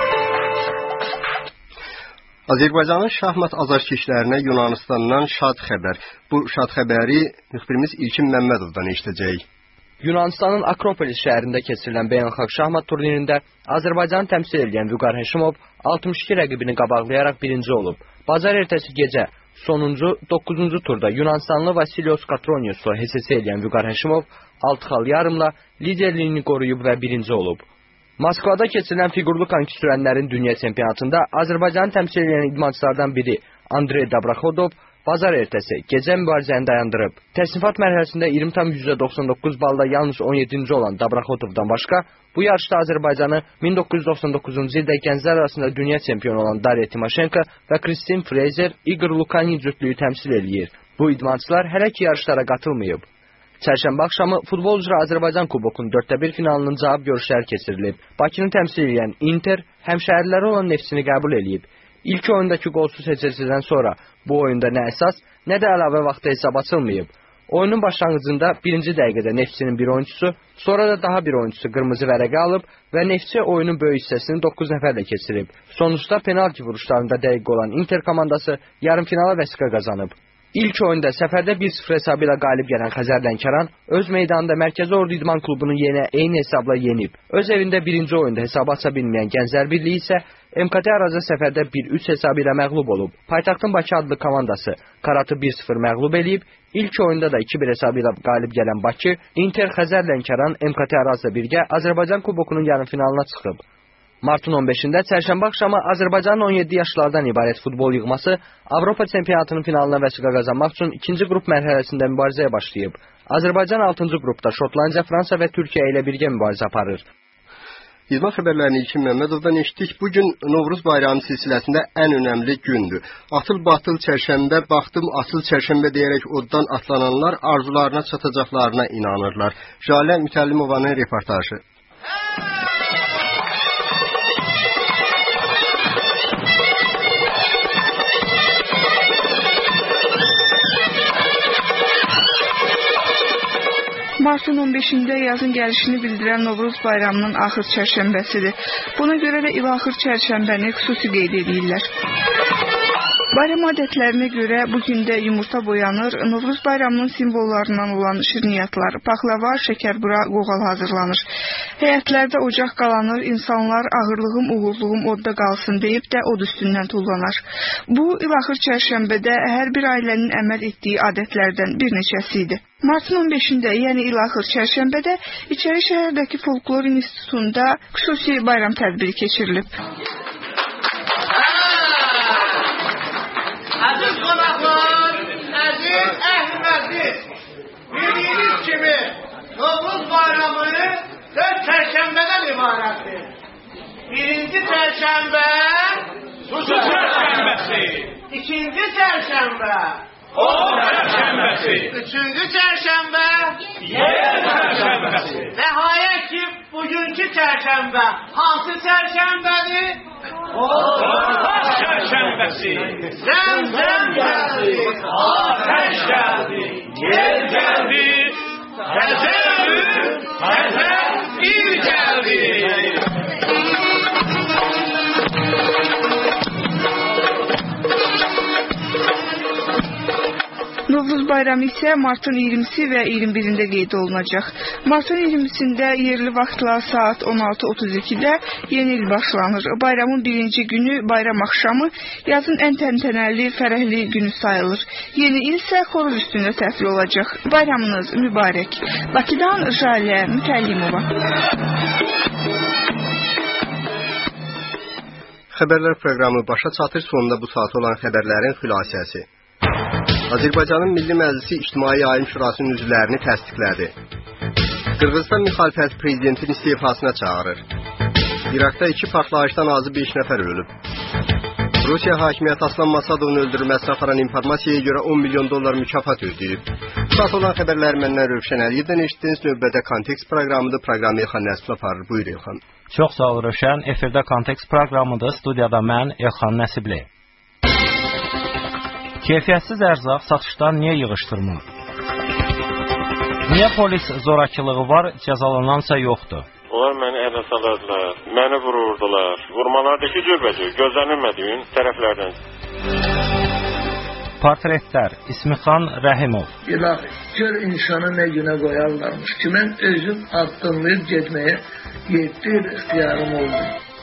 Azərbaycanın şahmat azarkeşlərinə Yunanistandan şad xəbər. Bu şad xəbəri müxbirimiz İlkin Məmmədovdan eşidəcəyik. Yunanistanın Akropolis şəhərində keçirilən beynəlxalq şahmat turnirində Azərbaycanı təmsil edən Vüqar Həşimov altmış iki rəqibini qabaqlayaraq birinci olub. Bazar ertəsi gecə sonuncu doqquzuncu turda Yunanistanlı Vasilios Katronius'u H S S edən Vüqar Həşimov altı xal yarımla liderliyini qoruyub və birinci olub. Moskvada keçirilən fiqurlu konki sürənlərin dünya çempionatında Azərbaycanı təmsil edən idmançılardan biri Andrey Dabraxodov bazar ertəsi gecə mübarizəni dayandırıb. Təsnifat mərhələsində iyirmi tam yüzdə doxsan doqquz balla yalnız on yeddinci olan Dabraxodovdan başqa, bu yarışda Azərbaycanı min doqquz yüz doxsan doqquzuncu ildə gənclər arasında dünya çempionu olan Darya Timoshenko və Kristin Fraser, Igor Lukanin cütlüyü təmsil eləyir. Bu idmançılar hələ ki yarışlara qatılmayıb. Çərşənbə axşamı futbol üzrə Azərbaycan Kubokunun dörddə bir finalının cavab görüşləri keçirilib. Bakını təmsil edən Inter həmşəhərləri olan Neftçini qəbul eləyib. İlk oyundakı qolsuz heçəsindən sonra bu oyunda nə əsas, nə də əlavə vaxtda hesab açılmayıb. Oyunun başlanğıcında birinci dəqiqədə Neftçinin bir oyuncusu, sonra da daha bir oyuncusu qırmızı vərəqə alıb və Neftçi oyunun böyük hissəsini doqquz nəfərlə keçirib. Sonuçda penalti vuruşlarında dəqiq olan Inter komandası yarımfinala vəsiqə qazanıb. İlk oyunda səfərdə bir sıfır hesabı ilə qalib gələn Xəzər Lənkəran öz meydanında Mərkəzi Ordu İdman Klubunu yenə eyni hesabla yenib. Öz evində birinci oyunda hesabı aça bilməyən Gənclər Birliyi isə M K T Arazı səfərdə bir üç hesabı ilə məğlub olub. Paytaxtın Bakı adlı komandası Karatı bir sıfır məğlub eləyib. İlk oyunda da iki bir hesabı ilə qalib gələn Bakı, Inter Xəzər Lənkəran M K T Arazla birgə Azərbaycan Kubokunun yarımfinalına çıxıb. Martın on beşində çərşənbə axşamı Azərbaycanın on yeddi yaşlardan ibarət futbol yığması Avropa çempionatının finalına vəsiqə qazanmaq üçün ikinci qrup mərhələsində mübarizəyə başlayıb. Azərbaycan altıncı qrupda Şotlandiya, Fransa və Türkiyə ilə birgə mübarizə aparır. İdman xəbərlərini İlkin Məmmədovdan eşitdik. Bugün Novruz bayramı silsiləsində ən önəmli gündür. Atıl batıl çərşənbə, baxdım asıl çərşənbə deyərək oddan atlananlar arzularına çatacaqlarına inanırlar. Jalə Mütəllimovanın reportajı. Martın on beşində yazın gəlişini bildirən Novruz bayramının axır çərşənbəsidir. Buna görə də ilaxır çərşənbəni xüsusi qeyd edirlər. Bayram adətlərinə görə bugün də yumurta boyanır, Novruz bayramının simvollarından olan şirniyyatlar, paxlava, şəkərbura, qoğal hazırlanır. Həyətlərdə ocaq qalanır, insanlar ağırlığım, uğurluğum odda qalsın deyib də od üstündən tullanar. Bu, ilaxır çərşənbədə hər bir ailənin əməl etdiyi adətlərdən bir neçəsi idi. Martın on beşində, yəni ilaxır çərşənbədə İçəri şəhərdəki Folklor İnstitutunda xüsusi bayram tədbiri keçirilib. Əziz qonaqlar, əziz əhl-məzid, bildiyiniz kimi Novruz bayramı dörd çərşənbədən ibarətdir. Birinci çərşənbə su çərşənbəsi, ikinci çərşənbə o çərşənbəsi, üçüncü çərşənbə yer çərşənbəsi. Nəhayət ki, bugünkü çərşənbə hansı çərşənbədir? O çərşənbəsi. Zəm-zəm gəldi, ateş gəldi, yer gəldi, təzəvvür, təzəvvür gəldi. Novruz bayramı isə martın iyirmisi və iyirmi birində qeyd olunacaq. Martın iyirmisində yerli vaxtla saat on altı otuz ikidə yeni il başlanır. Bayramın birinci günü, bayram axşamı, yazın ən təntənəli, fərəhli günü sayılır. Yeni il isə xoruz üstündə təfil olacaq. Bayramınız mübarək. Bakıdan Jalə Mütəllimova. Xəbərlər proqramı başa çatır, sonunda bu saat olan xəbərlərin xülasəsi. Azərbaycanın Milli Məclisi İctimai Yayım Şurasının üzvlərini təsdiqlədi. Qırğızistan müxalifəti prezidentin istefasına çağırır. İraqda iki partlayışdan azı beş nəfər ölüb. Rusiya hakimiyyəti Aslan Masadovun öldürülməsinə aparan informasiyaya görə on milyon dollar mükafat ödəyib. Bu saat olan xəbərləri məndən Rövşən Əliyevdən eşitdiniz. Növbədə Kontekst proqramıdır. Proqramı Elxan Nəsiblə aparır. Buyur Elxan. Çox sağ ol Rövşən. Efirdə Kontekst proqramıdır. Studiyada mən Elxan Nəsibli. Keyfiyyətsiz ərzaq satışdan niyə yığışdırılmır? Niyə polis zorakılığı var, cəzalanansa yoxdur? Onlar məni ələ salırdılar, məni vururdular. Vurmalardakı cürbəcür, gözlənilmədiyin tərəflərdən. Portretlər, İsmixan Rəhimov. Bax, gör insanı nə günə qoyarlarmış ki, mən özüm addımlayıb getməyə yeddi il ixtiyarım oldu.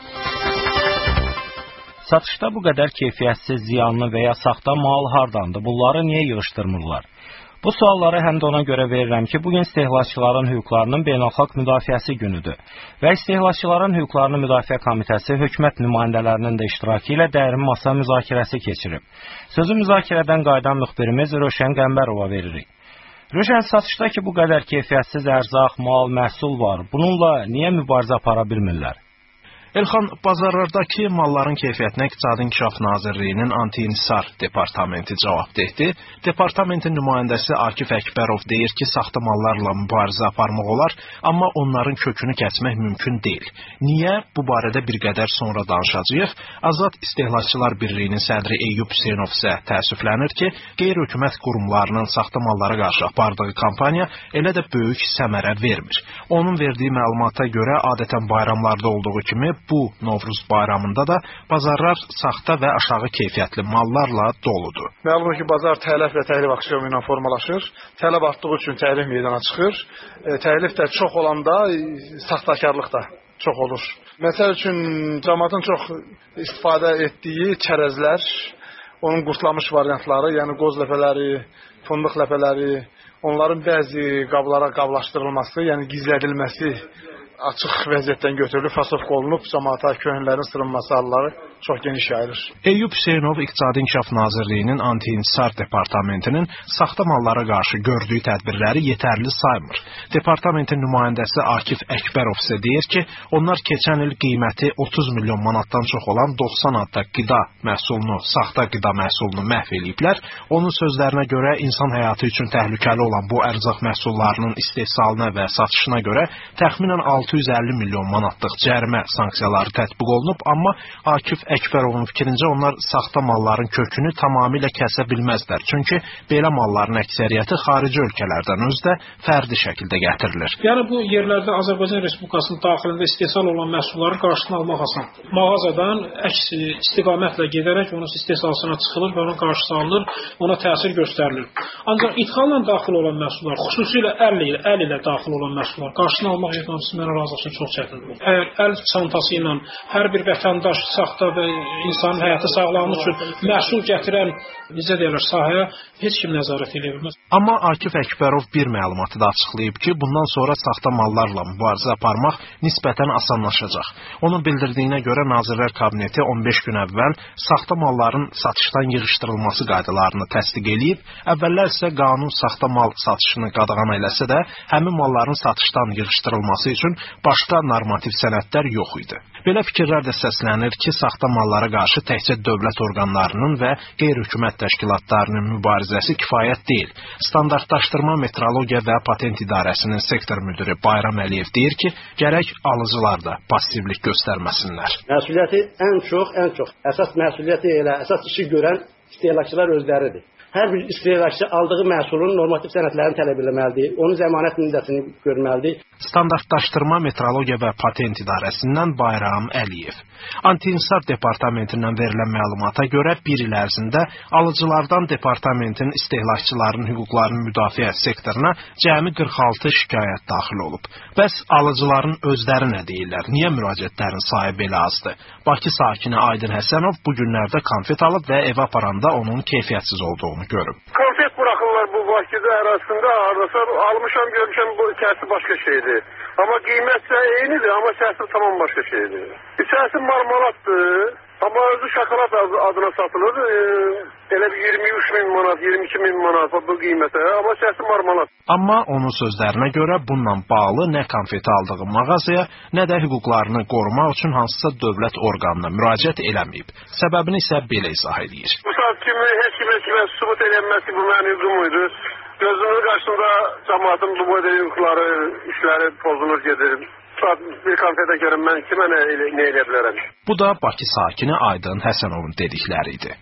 Satışda bu qədər keyfiyyətsiz, ziyanlı və ya saxta mal hardandır? Bunları niyə yığışdırmırlar? Bu sualları həm də ona görə verirəm ki, bugün istehlakçıların hüquqlarının beynəlxalq müdafiəsi günüdür və istehlakçıların hüquqlarının müdafiə komitəsi hökumət nümayəndələrinin də iştirakı ilə dərin masa müzakirəsi keçirib. Sözü müzakirədən qaydan müxbirimiz Röşən Qəmbərova veririk. Röşən, satışda ki, bu qədər keyfiyyətsiz ərzaq, mal, məhsul var. Bununla niyə mübarizə apara bilmirlər? Elxan, bazarlardakı malların keyfiyyətinə İqtisadi İnkişaf Nazirliyinin Anti-İnsar Departamenti cavabdehdir. Departamentin nümayəndəsi Akif Əkbərov deyir ki, saxta mallarla mübarizə aparmaq olar, amma onların kökünü kəsmək mümkün deyil. Niyə? Bu barədə bir qədər sonra danışacağıq. Azad İstehlakçılar Birliyinin sədri Eyyub Hüseynov isə təəssüflənir ki, qeyri-hökumət qurumlarının saxta mallara qarşı apardığı kampaniya elə də böyük səmərə vermir. Onun verdiyi məlumata görə adətən bayramlarda olduğu kimi bu Novruz bayramında da bazarlar saxta və aşağı keyfiyyətli mallarla doludur. Məlum ki, bazar tələf və təklif aksiyonu ilə formalaşır. Tələb artdığı üçün təklif meydana çıxır. E, təklif də çox olanda saxtakarlıq da çox olur. Məsəl üçün cəmaatın çox istifadə etdiyi çərəzlər, onun qurtlamış variantları, yəni qoz ləpələri, fındıq ləpələri, onların bəzi qablara qablaşdırılması, yəni gizlədilməsi açıq vəziyyətdən götürülüb, fasovka olunub, cəmaata köhnələrin sırınması halları çox geniş yayılır. Eyyub Hüseynov İqtisadi İnkişaf Nazirliyinin Anti-İnsar Departamentinin saxta mallara qarşı gördüyü tədbirləri yetərli saymır. Departamentin nümayəndəsi Akif Əkbərov isə deyir ki, onlar keçən il qiyməti otuz milyon manatdan çox olan doxsan adda qida məhsulunu, saxta qida məhsulunu məhv eləyiblər. Onun sözlərinə görə insan həyatı üçün təhlükəli olan bu ərzaq məhsullarının istehsalına və satışına görə təxminən altı yüz əlli milyon manatlıq cərimə sanksiyaları tətbiq olunub, amma Akif Əkbərovun fikrincə onlar saxta malların kökünü tamamilə kəsə bilməzlər. Çünki belə malların əksəriyyəti xarici ölkələrdən özdə fərdi şəkildə gətirilir. Yəni bu yerlərdə Azərbaycan Respublikasının daxilində istehsal olan məhsulların qarşısını almaq asan. Mağazadan əks istiqamətlə gedərək onun istehsalına çıxılır və onun qarşısı alınır, ona təsir göstərilir. Ancaq ithalla daxil olan məhsullar, xüsusilə əl ilə, əl ilə daxil olan məhsullar qarşısını almaq yetməmsi mənə razı olsun çox çətindir. Əgər əl çantası ilə hər bir vətəndaş saxta və insanın həyatı sağlamlığı üçün məhsul gətirən, necə deyirlər, sahəyə heç kim nəzarət edə bilməz. Amma Akif Əkbərov bir məlumatı da açıqlayıb ki, bundan sonra saxta mallarla mübarizə aparmaq nisbətən asanlaşacaq. Onun bildirdiyinə görə Nazirlər Kabineti on beş gün əvvəl saxta malların satışdan yığışdırılması qaydalarını təsdiq edib, əvvəllər isə qanun saxta mal satışını qadağan eləsə də, həmin malların satışdan yığışdırılması üçün başqa normativ sənədlər yox idi. Belə fikirlər də səslənir ki, saxta mallara qarşı təkcə dövlət orqanlarının və qeyri-hökumət təşkilatlarının mübarizəsi kifayət deyil. Standartlaşdırma, Metrologiya və Patent İdarəsinin sektor müdiri Bayram Əliyev deyir ki, gərək alıcılar da passivlik göstərməsinlər. Məsuliyyəti ən çox, ən çox, əsas məsuliyyəti elə, əsas işi görən istehlakçılar özləridir. Hər bir istehlakçı aldığı məhsulun normativ sənədlərini tələb etməlidir, onun zəmanət müddətini görməlidir. Standartlaşdırma, Metrologiya və Patent İdarəsindən Bayram Əliyev. Anti-İnsar Departamentindən verilən məlumata görə bir il ərzində alıcılardan departamentin istehlakçıların hüquqlarını müdafiə sektoruna cəmi qırx altı şikayət daxil olub. Bəs alıcıların özləri nə deyirlər? Niyə müraciətlərin sayı belə azdır? Bakı sakini Aydın Həsənov bu günlərdə konfet alıb və evə aparanda onun keyfiyyətsiz olduğunu görüb. Konfet buraxırlar bu Bakıda arasında, arası almışam, görmüşəm, bu içərisi başqa şeydir. Amma qiymətsə eynidir, amma içərisi tamam başqa şeydir. İçərisi marmalatdır, amma özü şokolad adına satılır. E, elə bir iyirmi üç min manat, iyirmi iki min manat bu qiymətə, amma içərisi marmalat. Amma onun sözlərinə görə bununla bağlı nə konfeti aldığı mağazaya, nə də hüquqlarını qorumaq üçün hansısa dövlət orqanına müraciət eləməyib. Səbəbini isə belə izah edir. Bu saat kimi heç kimə kimə sübut edilməsi bu mənim hüququmuydu. Gözümün qarşısında cəmaatın bu boyda hüquqları, işləri pozulur gedir. Saat bir konfetə görə mən kimə nə, nə edə bilərəm? Bu da Bakı sakini Aydın Həsənovun dedikləri idi.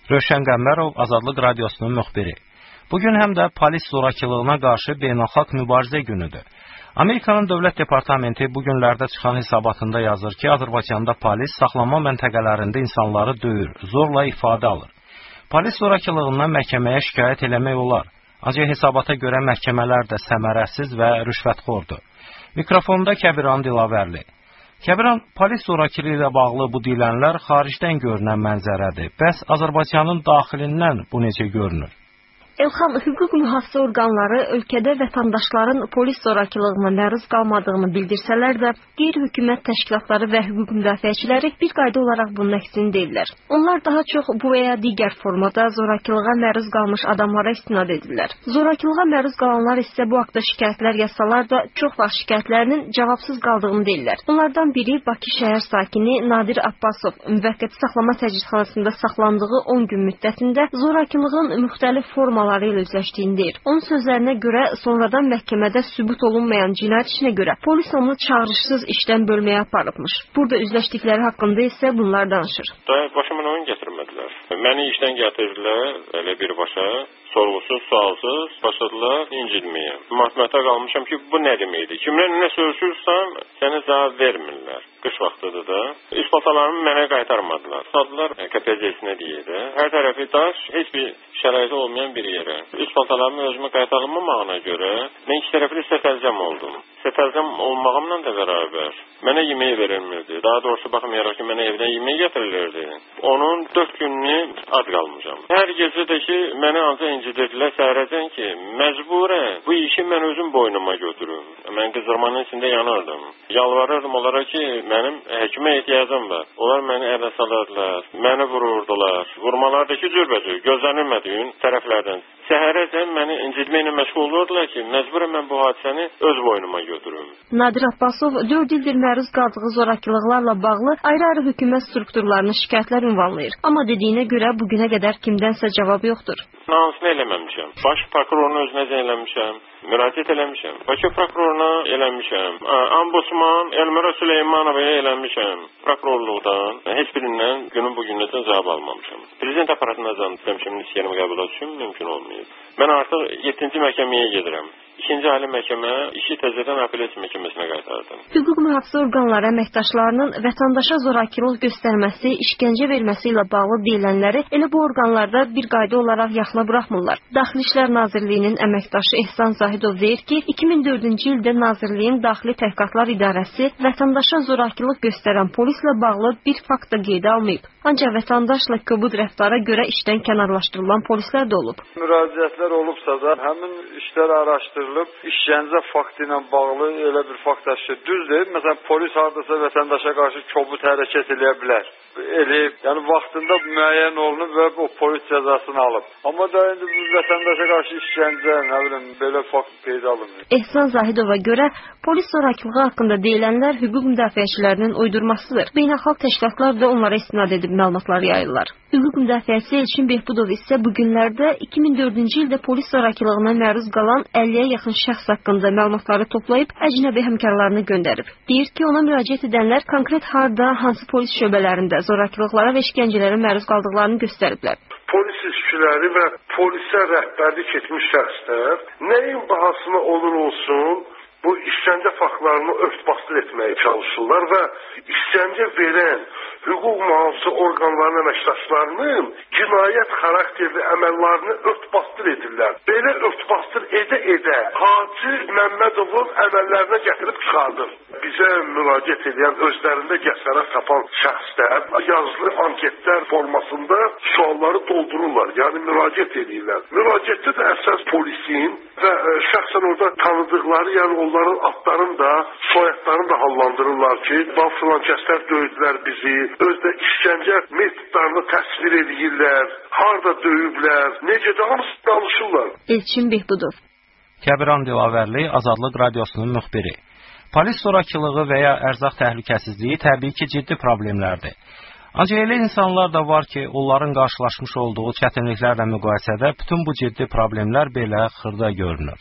Rövşən Qəmbərov, Azadlıq Radiosunun müxbiri. Bugün həm də polis zorakılığına qarşı beynəlxalq mübarizə günüdür. Amerikanın Dövlət Departamenti bu günlərdə çıxan hesabatında yazır ki, Azərbaycanda polis saxlanma məntəqələrində insanları döyür, zorla ifadə alır. Polis zorakılığından məhkəməyə şikayət eləmək olar. Ancaq hesabata görə məhkəmələr də səmərəsiz və rüşvətxordur. Mikrofonda Kəbiran Dilavərli. Kəbiran, polis zorakılığı ilə bağlı bu deyilənlər xaricdən görünən mənzərədir. Bəs Azərbaycanın daxilindən bu necə görünür? Elxan, hüquq mühafizə orqanları ölkədə vətəndaşların polis zorakılığına məruz qalmadığını bildirsələr də, qeyri-hökumət təşkilatları və hüquq müdafiəçiləri bir qayda olaraq bunun əksini deyirlər. Onlar daha çox bu və ya digər formada zorakılığa məruz qalmış adamlara istinad edirlər. Zorakılığa məruz qalanlar isə bu haqda şikayətlər yazsalar da, çox vaxt şikayətlərinin cavabsız qaldığını deyirlər. Onlardan biri Bakı şəhər sakini Nadir Abbasov müvəqqəti saxlama təcridxanasında saxlandığı on gün müddətində zorakılığın müxtəlif formaları ilə üzləşdiyini deyir. Onun sözlərinə görə sonradan məhkəmədə sübut olunmayan cinayət işinə görə polis onu çağırışsız işdən bölməyə aparıbmış. Burada üzləşdikləri haqqında isə bunlar danışır. Başıma oyun gətirmədilər. Məni işdən gətirdilər, elə birbaşa. Sorğusuz, sualsız başladılar incitməyə. Məhkəmədə qalmışam ki, bu nə deməkdir? Kimdən nə soruşursan, sənə cavab vermirlər. Qış vaxtıdır da. İş paltalarımı mənə qaytarmadılar. Sadılar K P Z-sinə deyirdi. Hər tərəfi daş, heç bir şəraiti olmayan bir yerə. İş paltalarımı özümə qaytarılmamağına görə mən iki tərəfli sətəlcəm oldum. Sətəlcəm olmağımla da bərabər mənə yemək verilmirdi. Daha doğrusu baxmayaraq ki, mənə evdən yemək gətirilirdi. Onun dörd gününü ad qalmışam. Hər gecə də ki, mənə ancaq incidirdilər səhərəcən ki, məcburən bu işi mən özüm boynuma götürüm. Mən qızdırmanın içində yanardım. Yalvarırdım onlara ki, mənim həkimə ehtiyacım var. Onlar məni ələ salırdılar, məni vururdular. Vurmalardakı cürbəcür, gözlənilmədiyin tərəflərdən. Səhərəcən məni incitməklə məşğul olurdular ki, məcburən mən bu hadisəni öz boynuma götürüm. Nadir Abbasov dörd ildir məruz qaldığı zorakılıqlarla bağlı ayrı-ayrı hökumət strukturlarına şikayətlər ünvanlayır. Amma dediyinə görə bugünə qədər kimdənsə cavab yoxdur. Nansını eləməmişəm. Baş prokurorun özünə eləmişəm. Müraciət eləmişəm. Bakı prokuroruna eləmişəm. Ombudsman Elmira Süleymanovaya eləmişəm. Prokurorluqdan heç birindən günün bugünlədən cavab almamışam. Prezident aparatına zannetdim ki, nisyanımı qəbul etsin, mümkün olmayıb. Mən artıq yeddinci məhkəməyə gedirəm. İkinci ali məhkəmə işi təzədən apellyasiya məhkəməsinə qaytardım. Hüquq mühafizə orqanları əməkdaşlarının vətəndaşa zorakılıq göstərməsi, işgəncə verməsi ilə bağlı deyilənləri elə bu orqanlarda bir qayda olaraq yaxına buraxmırlar. Daxili İşlər Nazirliyinin əməkdaşı Ehsan Zahidov deyir ki, iki min dördüncü ildə Nazirliyin Daxili Təhqiqatlar İdarəsi vətəndaşa zorakılıq göstərən polislə bağlı bir fakt da qeydə almayıb. Ancaq vətəndaşla kobud rəftara görə işdən kənarlaşdırılan polislər də olub. Müraciətlər olubsa da həmin işlər araşdırılıb, işgəncə faktı ilə bağlı elə bir fakt aşır. Düzdür, məsələn, polis hardasa vətəndaşa qarşı kobud hərəkət eləyə bilər. Eləyib, yəni vaxtında müəyyən olunub və o polis cəzasını alıb. Amma da indi bu vətəndaşa qarşı işgəncə, nə bilim, belə fakt qeydə alınmır. Ehsan Zahidova görə polis zorakılığı haqqında deyilənlər hüquq müdafiəçilərinin uydurmasıdır. Beynəlxalq təşkilatlar da onlara istinad edib məlumatlar yayırlar. Hüquq müdafiəçisi Elçin Behbudov isə bu günlərdə iki min dördüncü ildə polis zorakılığına məruz qalan əlliyə yaxın şəxs haqqında məlumatları toplayıb əcnəbi həmkarlarını göndərib. Deyir ki, ona müraciət edənlər konkret harda, hansı polis şöbələrində zorakılıqlara və işgəncələrə məruz qaldıqlarını göstəriblər. Polis işçiləri və polisə rəhbərlik etmiş şəxslər nəyin bahasına olur olsun bu işgəncə faktlarını ört-basdır etməyə çalışırlar və işgəncə verən hüquq mühafizə orqanlarının əməkdaşlarının cinayət xarakterli əməllərini ört-basdır edirlər. Belə ört-basdır edə-edə Hacı Məmmədovun əməllərinə gətirib çıxardır. Bizə müraciət edən, özlərində cəsarət tapan şəxslər yazılı anketlər formasında sualları doldururlar, yəni müraciət edirlər. Müraciətdə də əsas polisin və ə, şəxsən orada tanıdıqları, yəni onların adlarını da, soyadlarını da hallandırırlar ki, filan kəslər döydülər bizi, özdə işgəncə metodlarını təsvir edirlər, harda döyüblər, necə də hamısı danışırlar. Elçin Behbudov. Kəbiran Dilavərli, Azadlıq Radiosunun müxbiri. Polis zorakılığı və ya ərzaq təhlükəsizliyi təbii ki, ciddi problemlərdir. Ancaq elə insanlar da var ki, onların qarşılaşmış olduğu çətinliklərlə müqayisədə bütün bu ciddi problemlər belə xırda görünür.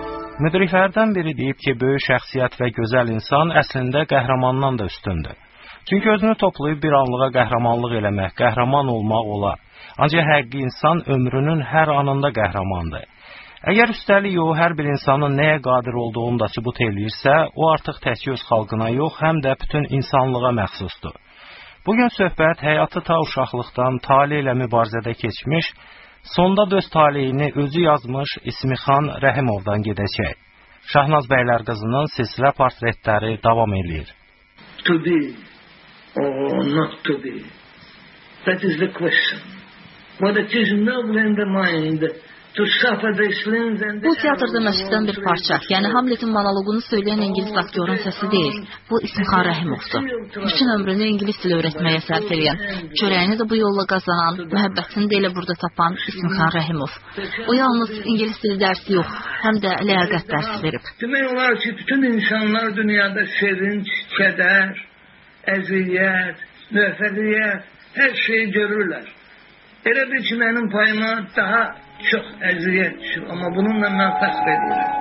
Müdriklərdən biri deyib ki, böyük şəxsiyyət və gözəl insan əslində qəhrəmandan da üstündür. Çünki özünü toplayıb bir anlığa qəhrəmanlıq eləmək, qəhrəman olmaq olar. Ancaq həqiqi insan ömrünün hər anında qəhrəmandır. Əgər üstəlik o, hər bir insanın nəyə qadir olduğunu da sübut eləyirsə, o artıq tək öz xalqına yox, həm də bütün insanlığa məxsusdur. Bugün söhbət həyatı ta uşaqlıqdan tale ilə mübarizədə keçmiş, sonda da öz taleyini özü yazmış İsmixan Rəhimovdan gedəcək. Şahnaz Bəylər qızının silsilə portretləri davam eləyir. To be or not to be, that is the question. But it is noble in the mind. Bu teatrda məşqdən bir parça, yəni Hamletin monoloqunu söyləyən ingilis aktyorun səsi deyil. Bu İsmixan Rəhimovdur. Bütün ömrünü ingilis dili öyrətməyə sərf edən, çörəyini də bu yolla qazanan, məhəbbətini də elə burada tapan İsmixan Rəhimov. O yalnız ingilis dili dərsi yox, həm də ləyaqət dərsi verib. Demək olar ki, bütün insanlar dünyada sevinç, kədər, əziyyət, müvəffəqiyyət, hər şeyi görürlər. Elə bir ki, mənim payıma daha çox əziyyət düşür, amma bununla mən fəxr edirəm.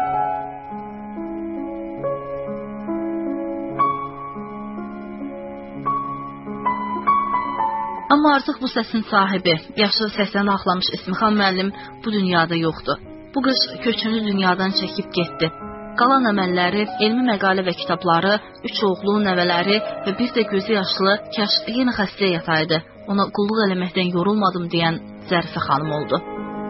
Amma artıq bu səsin sahibi, yaşlı səsəni axlamış İsmixan müəllim bu dünyada yoxdur. Bu qış köçünü dünyadan çəkib getdi. Qalan əməlləri, elmi məqalə və kitabları, üç oğlu, nəvələri və bir də gözü yaşlı, kaş yenə xəstə yataydı, ona qulluq eləməkdən yorulmadım deyən Zərifə xanım oldu.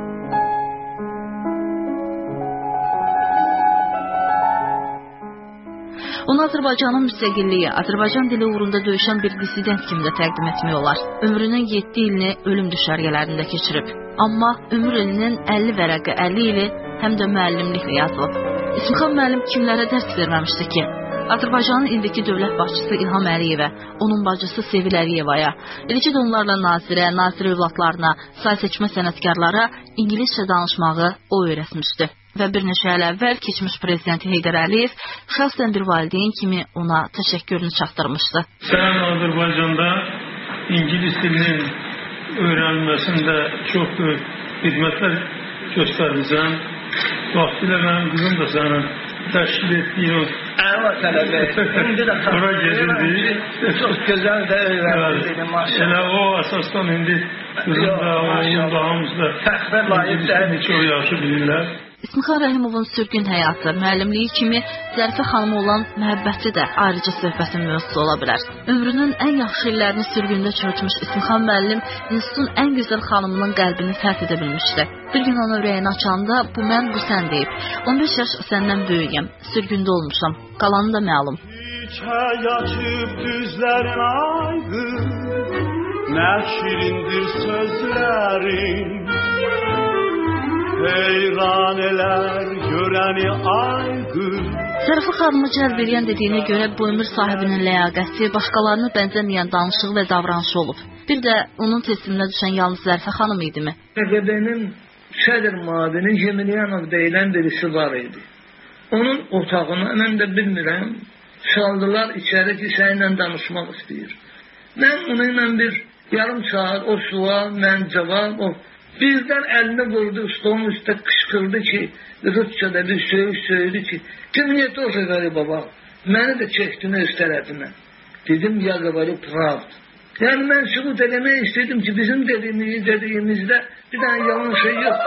Onu Azərbaycanın müstəqilliyi, Azərbaycan dili uğrunda döyüşən bir dissident kimi də təqdim etmək olar. Ömrünün yeddi ilini ölüm düşərgələrində keçirib. Amma ömür ilinin əlli vərəqi əlli ili həm də müəllimliklə yazılıb. İsmixan müəllim kimlərə dərs verməmişdi ki? Azərbaycanın indiki dövlət başçısı İlham Əliyevə, onun bacısı Sevil Əliyevaya, eləcə də onlarla nazirə, nazir övladlarına, say seçmə sənətkarlara ingiliscə danışmağı o öyrətmişdi. Və bir neçə il əvvəl keçmiş prezidenti Heydər Əliyev şəxsən bir valideyn kimi ona təşəkkürünü çatdırmışdı. Sən Azərbaycanda ingilis dilinin öyrənilməsində çox böyük xidmətlər göstərmişsən. Vaxtilə mənim qızım da sənin təşkil etdiyin o Əla tələbə. İndi də ora gedirdi. Çox gözəl də öyrəndim. Elə o əsasdan indi qızım da, oğlum da hamısı da fəxrə layiqdir. Çox yaxşı bilirlər. İsmixan Rəhimovun sürgün həyatı, müəllimliyi kimi Zərifə xanıma olan məhəbbəti də ayrıca söhbətin mövzusu ola bilər. Ömrünün ən yaxşı illərini sürgündə çürütmüş İsmixan müəllim institutun ən gözəl xanımının qəlbini fəth edə bilmişdi. Bir gün ona ürəyini açanda, bu mən, bu sən deyib. on beş yaş səndən böyüyəm, sürgündə olmuşam, qalanı da məlum. Açıb düzlərin aydın, nə şirindir sözlərin. Heyran elər görəni aydın. Zərifə xanımı cəlb edən dediyinə görə bu ömür sahibinin ləyaqəti, başqalarına bənzəməyən danışığı və davranışı olub. Bir də onun tesirinə düşən yalnız Zərifə xanım idimi? K G B-nin sədr müavini Yemelyanov deyilən birisi var idi. Onun otağına, mən də bilmirəm, çaldılar içəri ki, səninlə danışmaq istəyir. Mən onunla bir yarım saat, o sual, mən cavab, o birdən əlini vurdu, stolun üstə qışqırdı ki, Rusçada bir söyüş söyledi ki, kim niye тоже говори, baba? Məni də çəkdin öz tərəfinə. Dedim, ya говорю правду. Yəni, mən sübut eləmək istedim ki, bizim dediyimiz, dediyimizdə bir dənə yalan şey yox.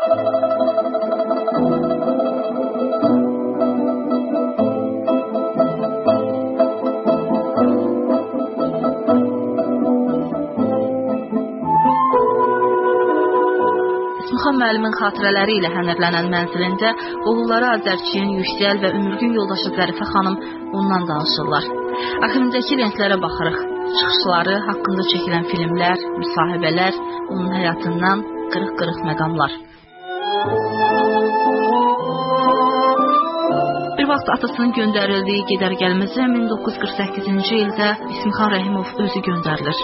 İsmixan müəllimin xatirələri ilə hənərlənən mənzilində oğulları Azərçiyin Yüksəl və ömürgün yoldaşı Zərifə xanım ondan danışırlar. Axırındakı lentlərə baxırıq. Çıxışları, haqqında çəkilən filmlər, müsahibələr, onun həyatından qırıq-qırıq məqamlar. Bir vaxt atasının göndərildiyi gedər gəlməzə min doqquz yüz qırx səkkizinci ildə İsmixan Rəhimov özü göndərilir.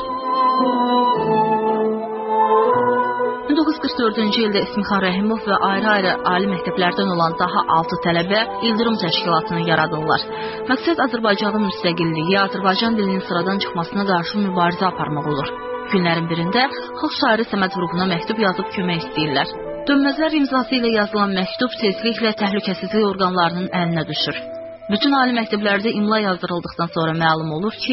min doqquz yüz qırx dördüncü ildə İsmixan Rəhimov və ayrı-ayrı ali məktəblərdən olan daha altı tələbə İldırım təşkilatını yaradırlar. Məqsəd Azərbaycanın müstəqilliyi, Azərbaycan dilinin sıradan çıxmasına qarşı mübarizə aparmaq olur. Günlərin birində xalq şairi Səməd Vurğuna məktub yazıb kömək istəyirlər. Dönməzlər imzası ilə yazılan məktub tezliklə təhlükəsizlik orqanlarının əlinə düşür. Bütün ali məktəblərdə imla yazdırıldıqdan sonra məlum olur ki,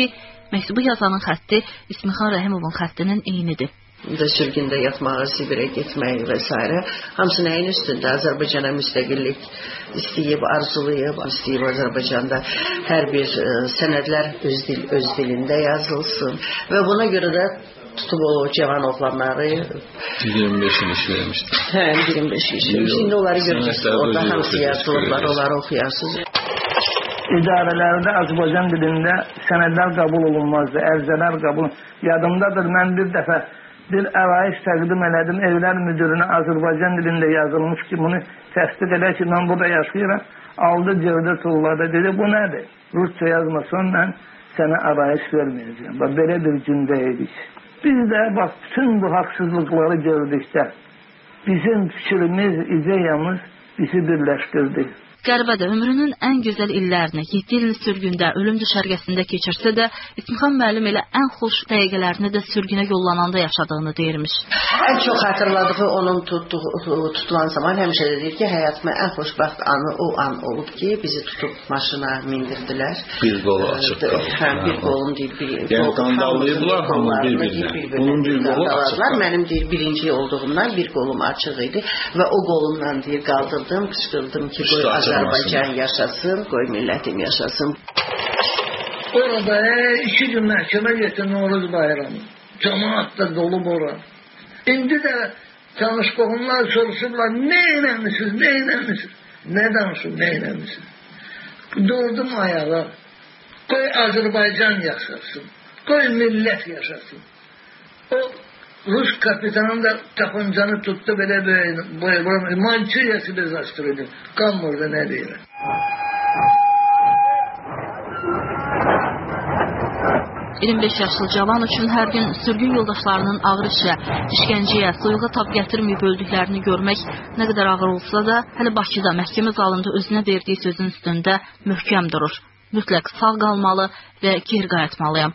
Məktubu yazanın xətti İsmixan Rəhimovun xəttinin eynidir. Sürgündə yatmağı, Sibirə getmək və s. Hamısı nəyin üstündə? Azərbaycana müstəqillik istəyib, arzulayıb, istəyib Azərbaycanda hər bir sənədlər öz, dil, öz dilində yazılsın və buna görə də tutub o cavan oğlanları iyirmi beş il işləmişdir. Hə, iyirmi beş il işləmişdir. Şimdi onları görürsünüz, orada hamısı yazılıblar, onları oxuyarsınız. İdarələrdə Azərbaycan dilində sənədlər qəbul olunmazdı, ərizələr qəbul. Yadımdadır, mən bir dəfə bir əvaiz təqdim elədim, evlər müdürünə Azərbaycan dilində yazılmış ki, bunu təsdiq elə ki, mən burada yaşayıram. Aldı, cırdı, tulladı, dedi, bu nədir? Rusça yazmasan mən sənə əvaiz verməyəcəm. Bax, belə bir gündə idik. Biz də, bax, bütün bu haqsızlıqları gördükdə bizim fikrimiz, ideyamız bizi birləşdirdi. Qərbədə ömrünün ən gözəl illərini yeddi ilini sürgündə, ölüm düşərgəsində keçirsə də, İsmixan müəllim elə ən xoş dəqiqələrini də sürgünə yollananda yaşadığını deyirmiş. Ən çox xatırladığı onun tutduğu, tutulan zaman həmişə də deyir ki, həyatımın ən xoşbəxt anı o an olub ki, bizi tutub maşına mindirdilər. Bir qolu açıq qaldı. Hə, bir qolum deyil, bir yəni qandallayıblar hamı bir-birinə. Bunun bir qolu açıq qaldı. Mənim deyir, birinci olduğumdan bir qolum açıq idi və o qolumdan deyir, qaldırdım, qışqırdım ki, qoy Azərbaycan yaşasın, qoy millətim yaşasın. Orada iki gün məhkəmə getdi Novruz bayramı. Cemaat da dolub ora. İndi də tanış qohumlar soruşurlar, nə eləmişsiniz, nə eləmişsiniz? Nə danışım, nə eləmişsiniz? Durdum ayağa, qoy Azərbaycan yaşasın, qoy millət yaşasın. O Rus kapitanın da tapancanı tuttu belə böyle, mançuyası bez astırdı. Kan burada nə deyir? iyirmi beş yaşlı cavan üçün hər gün sürgün yoldaşlarının ağır işə, işgəncəyə, soyuğa tab gətirməyib öldüklərini görmək nə qədər ağır olsa da, hələ Bakıda məhkəmə zalında özünə verdiyi sözün üstündə möhkəm durur. Mütləq sağ qalmalı və geri qayıtmalıyam.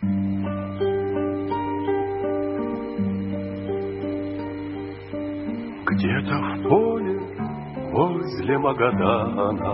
Где-то в поле возле Магадана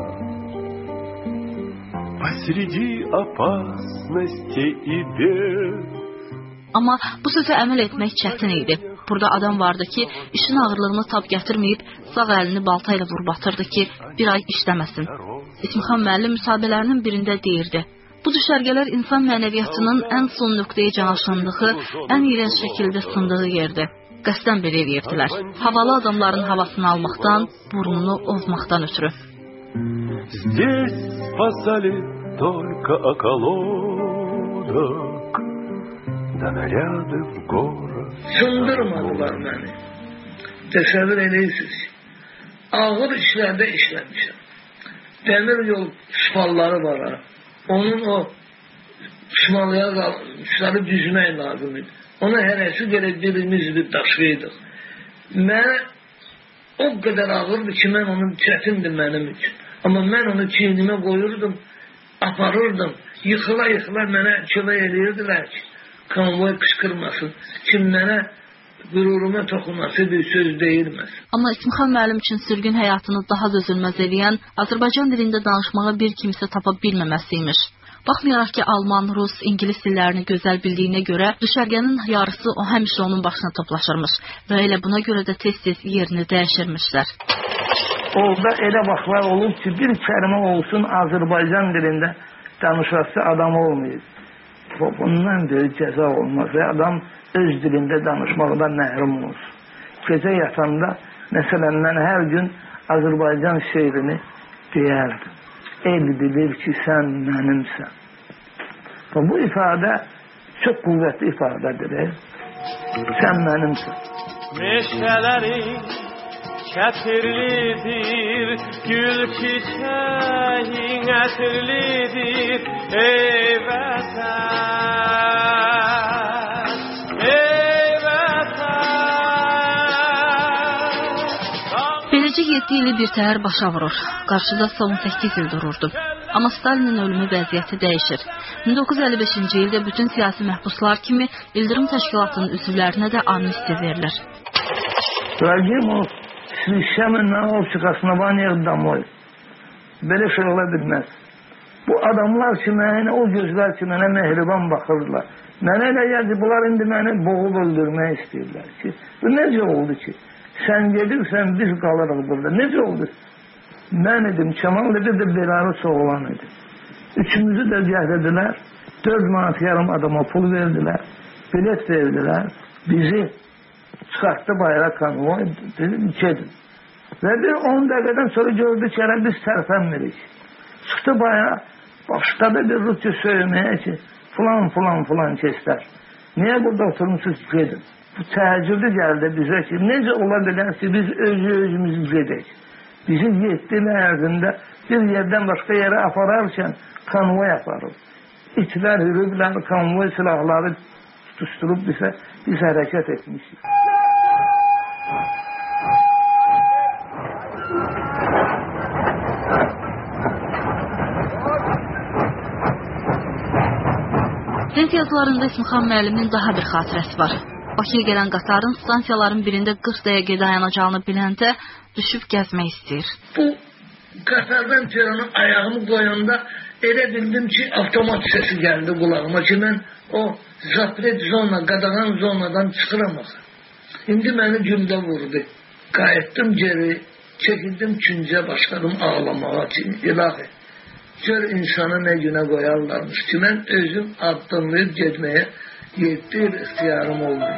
посреди опасности и бед. Amma bu sözə əməl etmək çətin idi. Burada adam vardı ki, işin ağırlığını tab gətirməyib, sağ əlini balta ilə vurub atırdı ki, bir ay işləməsin. İsmixan müəllim müsahibələrinin birində deyirdi. Bu düşərgələr insan mənəviyyatının ən son nöqtəyə canaşındığı, ən iyrənc şəkildə sındığı yerdir. Qəsdən belə edirdilər. Havalı adamların havasını almaqdan, burnunu ovmaqdan ötürü. Здесь спасали только околоток, да наряды в город. Sındırmadılar məni. Təsəvvür edirsiniz. Ağır işlərdə işləmişəm. Dəmir yol şmalları var ha. Onun o şmalaya şları düzmək lazım idi. Ona hərəsi görə birimiz bir daşıydıq. Mənə o qədər ağırdı ki, mən onu çətindir mənim üçün. Amma mən onu çiynimə qoyurdum, aparırdım. Yıxıla-yıxıla mənə kömək edirdilər ki, konvoy qışqırmasın. Kim mənə qüruruma toxunması bir söz deyilməz. Amma İsmixan müəllim üçün sürgün həyatını daha dözülməz edən, Azərbaycan dilində danışmağa bir kimsə tapa bilməməsiymiş. Baxmayaraq ki, Alman, Rus, İngilis dillərini gözəl bildiyinə görə, düşərgənin yarısı o həmişə onun başına toplaşırmış və elə buna görə də tez-tez yerini dəyişirmişlər. Orada elə vaxtlar olub ki, bir kəlmə olsun Azərbaycan dilində danışası adam olmayıb. Bundan böyük cəza olmaz və adam öz dilində danışmaqdan məhrum olsun. Gecə yatanda, məsələn, mən hər gün Azərbaycan şeirini deyərdim. El bilir ki, sən mənimsən. Bu ifadə çox qüvvətli ifadədir. Sən mənimsən. Meşələrin kətirlidir, gül çiçəyin ətirlidir, ey vətən, ey vətən. Beləcə yeddi ili bir təhər başa vurur. Qarşıda son səkkiz il dururdu. Amma Stalinin ölümü vəziyyəti dəyişir. min doqquz yüz əlli beşinci ildə bütün siyasi məhbuslar kimi İldırım Təşkilatının üzvlərinə də amnistiya verilir. Ragimov священный на общих основаниях домой. Belə şey ola bilməz. Bu adamlar ki mənə, o gözlər ki mənə mehriban baxırlar. Mənə elə gəldi, bunlar indi məni boğub öldürmək istəyirlər ki, bu necə oldu ki? Sən gedirsən, biz qalırıq burada. Necə oldu? Mən idim, Kemal idi də Belarus oğlan idi. Üçümüzü də gəhdədilər, dörd manat yarım adama pul verdilər, bilet verdilər, bizi çıxartdı bayrağı konvoy, dedim, gedin. Və bir on dəqiqədən sonra gördük ki, biz tərpənmirik. Çıxdı bayrağı, başladı bir Rusça söyləməyə ki, filan filan filan kəslər. Niyə burada oturmuşsunuz, gedin. Bu təəccübü gəldi bizə ki, necə ola bilər ki, biz özü özümüzü gedək. Bizi yetdi ərzində bir yerdən başqa yerə apararkən konvoy aparır. İtlər, hürüblər, konvoy silahları tutuşturub bizə, biz hərəkət etmişik. Qəzet yazılarında İsmixan müəllimin daha bir xatirəsi var. Bakıya gələn qatarın stansiyaların birində qırx dəqiqə dayanacağını biləndə düşüb gəzmək istəyir. Bu qatardan Tehrana ayağımı qoyanda elə bildim ki, avtomat səsi gəldi qulağıma ki, mən o zapret zona, qadağan zonadan çıxıram axı. İndi məni güldə vurdu. Qayıtdım geri, çəkildim küncə, başladım ağlamağa ki, ilahi. Gör insanı nə günə qoyarlarmış ki, mən özüm addımlayıb getməyə yeddi il ixtiyarım oldu.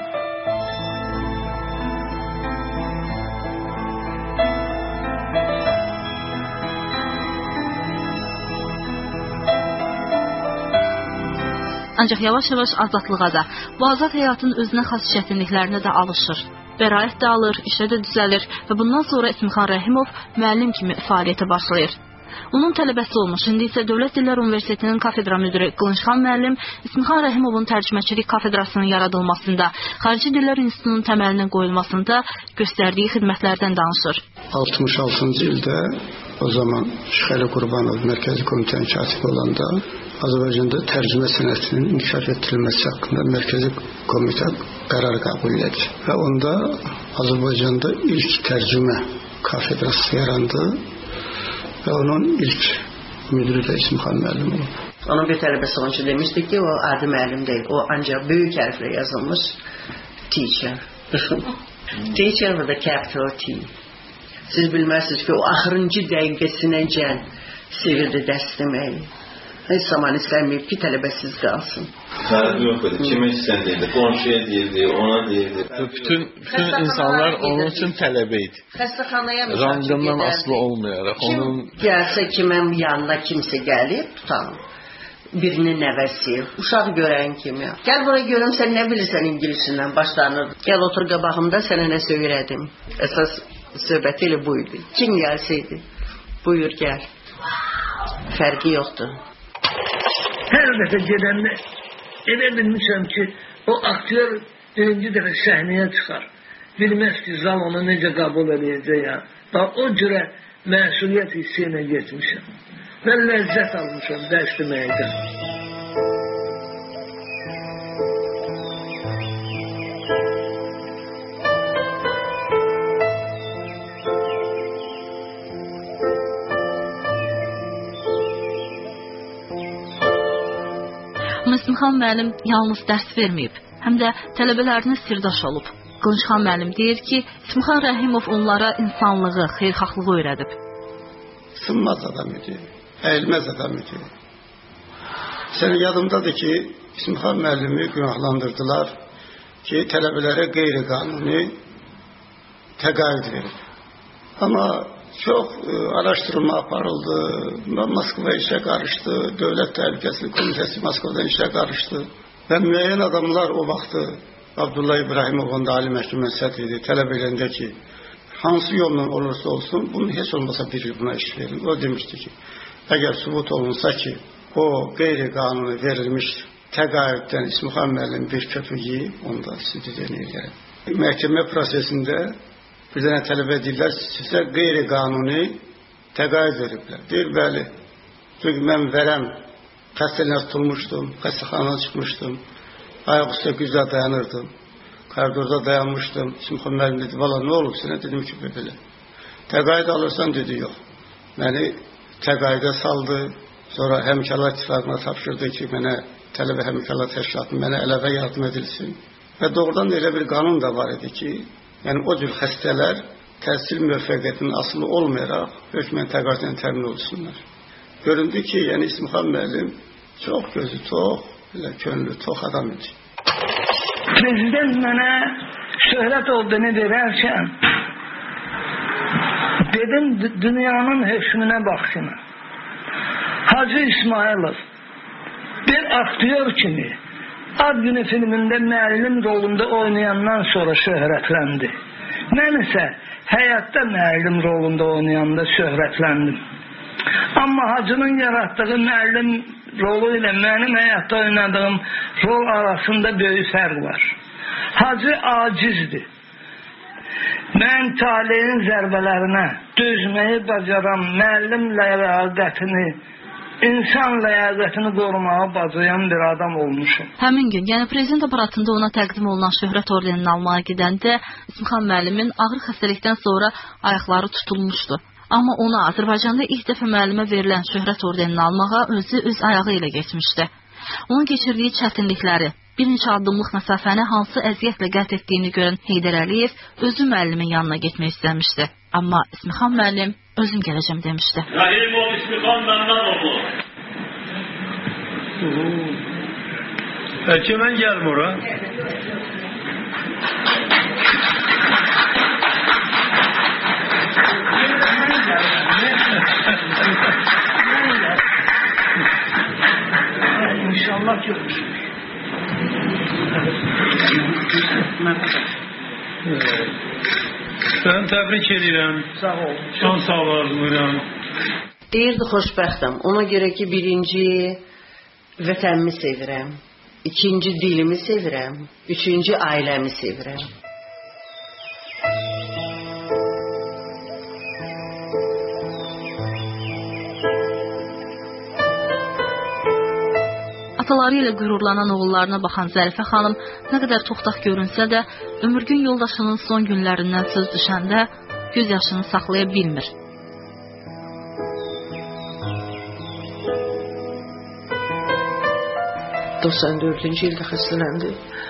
Ancaq yavaş-yavaş azadlığa da, bu azad həyatın özünə xas çətinliklərinə də alışır. Bəraət də alır, işə də düzəlir və bundan sonra İsmixan Rəhimov müəllim kimi fəaliyyətə başlayır. Onun tələbəsi olmuş, indi isə Dövlət Dillər Universitetinin kafedra müdürü Qılınçxan müəllim İsmixan Rəhimovun tərcüməçilik kafedrasının yaradılmasında, Xarici Dillər İnstitutunun təməlinin qoyulmasında göstərdiyi xidmətlərdən danışır. altmış altıncı ildə o zaman Şəxəli Qurbanov Mərkəzi Komitənin katibi olanda Azərbaycanda tərcümə sənətinin inkişaf etdirilməsi haqqında Mərkəzi Komitə qərar qəbul etdi. Və onda Azərbaycanda ilk tərcümə kafedrası yarandı. Və onun ilk müdürü də İsmixan müəllim olub. Onun bir tələbəsi onun için demişdik ki, o adi müəllim deyil. O ancaq böyük hərflə yazılmış teacher. Teacher with a capital T. Siz bilmərsiniz ki, o axırıncı dəqiqəsinəcən sevirdi dərs deməyi. Heç zaman istəməyib ki, tələbəsiz qalsın. Fərqi yox idi. Kimə istəyirdi? Qonşuya deyirdi, ona deyirdi. Bütün, bütün insanlar onun üçün tələbə idi. Xəstəxanaya rangından asılı olmayaraq. Kim onun... gəlsə kiməm yanına kimsə gəlib, tutalım. Birinin nəvəsi, uşaq görən kimi. Gəl buraya görüm, sən nə bilirsən İngilisindən başlanır. Gəl otur qabağımda, sənə nə söylədim. Əsas söhbəti elə bu idi. Kim gəlsəydi, buyur gəl. Fərqi yoxdur. Hər dəfə gedəndə elə bilmişəm ki, o aktyor birinci dəfə səhnəyə çıxar. Bilməz ki, zal onu necə qəbul edəcək ya. Bax, o cürə məsuliyyət hissi ilə getmişəm. Mən ləzzət almışam dərs deməkdən. İsmixan müəllim yalnız dərs verməyib, həm də tələbələrinə sirdaş olub. Qılınçxan müəllim deyir ki, İsmixan Rəhimov onlara insanlığı, xeyirxahlığı öyrədib. Sınmaz adam idi, əyilməz adam idi. Sənin yadımdadır ki, İsmixan müəllimi günahlandırdılar ki, tələbələrə qeyri-qanuni təqaüd verib. Amma çox e, araşdırma aparıldı, Moskva işə qarışdı, Dövlət Təhlükəsizlik Komitəsi Moskvadan işə qarışdı və müəyyən adamlar o vaxtı Abdullah İbrahimov onda Ali Məhkəmənin sədri idi, tələb edəndə ki, hansı yolla olursa olsun, bunu heç olmasa bir il buna iş verin. O demişdi ki, əgər sübut olunsa ki, o qeyri-qanuni verilmiş təqaüddən İsmixan müəllim bir köpük yiyib, onda sizi denəyirlər. Məhkəmə prosesində bir dənə tələbə deyirlər, sizə qeyri-qanuni təqaüd veriblər. Deyir, bəli, çünki mən verəm, xəstəlinə tutulmuşdum, xəstəxanadan çıxmışdım, ayaq üstə güzlə dayanırdım, koridorda dayanmışdım. İsmixan müəllim dedi, valla nə olub sənə? Dedim ki, belə. Təqaüd alırsan, dedi, yox. Məni təqaüdə saldı, Sonra Həmkarlar İttifaqına tapşırdı ki, mənə tələbə həmkarlar təşkilatı mənə əlavə yardım edilsin. Və doğrudan da elə bir qanun da var idi ki, yəni o cür xəstələr təhsil müvəffəqiyyətinin asılı olmayaraq hökmən təqaüdlə təmin olsunlar. Göründü ki, yəni İsmixan müəllim çox gözü tox, könlü tox adam idi. Prezident mənə şöhrət olduğunu verərkən dedim dünyanın hökmünə baxsına. Hacı İsmailov bir aktör kimi Ad Günü filmində müəllim rolunda oynayandan sonra şöhrətləndi. Mən isə həyatda müəllim rolunda oynayanda şöhrətləndim. Amma Hacının yaratdığı müəllim rolu ilə mənim həyatda oynadığım rol arasında böyük fərq var. Hacı acizdir. Mən taleyin zərbələrinə dözməyi bacaran müəllim ləyaqətini, insan ləyaqətini qorumağa bacayan bir adam olmuşum. Həmin gün, yəni prezident aparatında ona təqdim olunan şöhrət ordenini almağa gedəndə İsmixan müəllimin ağır xəstəlikdən sonra ayaqları tutulmuşdu. Amma ona Azərbaycanda ilk dəfə müəllimə verilən şöhrət ordenini almağa özü öz ayağı ilə getmişdi. Onun keçirdiyi çətinlikləri, bir neçə addımlıq məsafəni hansı əziyyətlə qət etdiyini görən Heydər Əliyev özü müəllimin yanına getmək istəmişdi. Amma İsmixan müəllim özüm gələcəm demişdi. Rahimov İsmixan məndən oldu. Bəlkə mən gəlmə ora. İnşallah görüşürüz. Mən təbrik edirəm. Sağ ol. Can sağlarım. Deyirdi xoşbəxtəm. Ona görə ki, birinci vətənimi sevirəm. İkinci dilimi sevirəm. Üçüncü ailəmi sevirəm. Ataları ilə qürurlanan oğullarına baxan Zərifə xanım nə qədər toxtaq görünsə də, ömürgün yoldaşının son günlərindən söz düşəndə göz yaşını saxlaya bilmir. doxsan dördüncü ildə xəstələndi.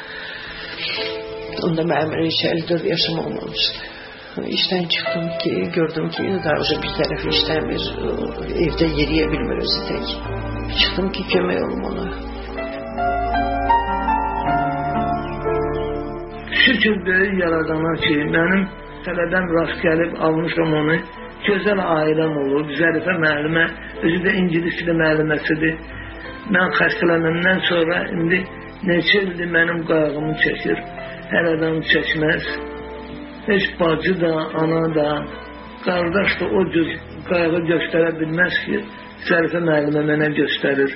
Onda mənim heç əlli dörd yaşım olmamışdı. İşdən çıxdım ki, gördüm ki, daha bir tərəfi işləmir, evdə yeriyə bilmir özü tək. Çıxdım ki, kömək olum ona. Şükür böyük yaradana ki, mənim tələbəm rast gəlib almışam onu. Gözəl ailəm olub. Zərifə müəllimə, özü də ingilis dili müəlliməsidir. Mən xəstələnəndən sonra indi neçə ildir mənim qayğımı çəkir. Hər adam çəkməz. Heç bacı da, ana da, qardaş da o cür qayğı göstərə bilməz ki, Zərifə müəllimə mənə göstərir.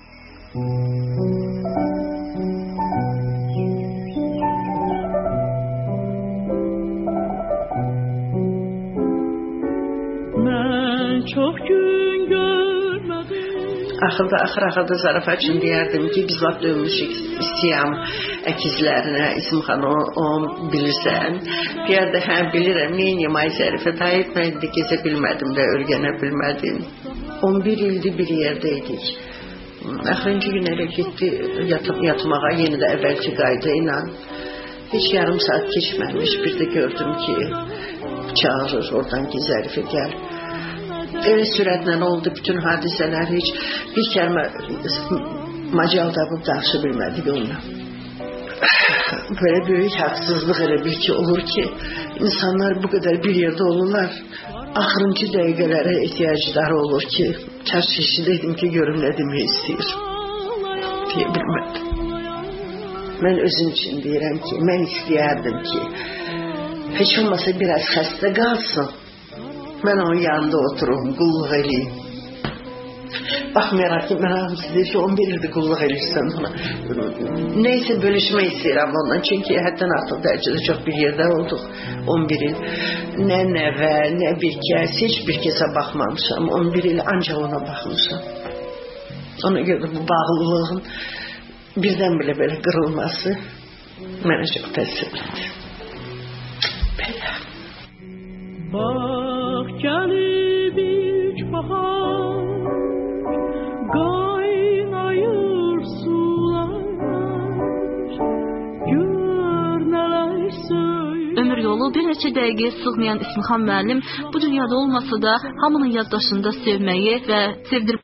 Mən çox gün görmədim. Axırda, axır axırda Zərifə üçün deyərdim ki, biz lap dönmüşük istəyəm əkizlərinə, İsmixan o, o bilirsən. Deyərdi, hə bilirəm, neyiniyəm ay Zərifə, dayıb mən indi gezə bilmədim də, örgənə bilmədim. on bir ildir bir yerdəydik. Axırıncı gün elə getdi yatıb, yatmağa, yeni də əvvəlki qayda ilə. Heç yarım saat keçməmiş, bir də gördüm ki, çağırır oradan ki, Zərifə gəl. Elə sürətlə oldu bütün hadisələr, heç bir kəlmə macal tapıb danışa bilmədik onunla. Böyle böyük haqsızlıq elə bir ki olur ki, insanlar bu qədər bir yerdə olurlar. Axırıncı dəqiqələrə ehtiyacları olur ki, çarşışı dedim ki, görüm nə demək istəyir. Deyə bilmədim. Mən özüm üçün deyirəm ki, mən istəyərdim ki, heç olmasa biraz xəstə qalsın. Mən onun yanında oturum, qulluq eləyim. Baxmayaraq ki, mən hamısı deyir ki, on bir ildir qulluq eləyirsən ona. Neysə bölüşmək istəyirəm ondan. Çünki həddən artıq dərəcədə çox bir yerdə olduq. on bir il. Nə nəvə, nə bir kəs, heç bir kəsə baxmamışam. on bir il ancaq ona baxmışam. Ona görə bu bağlılığın birdən belə belə qırılması mənə çox təsir etdi. Belə. Bak gelib ilk bahar, yolu bir neçə dəqiqəyə sığmayan İsmixan müəllim bu dünyada olmasa da hamının yaddaşında sevməyi və sevdirib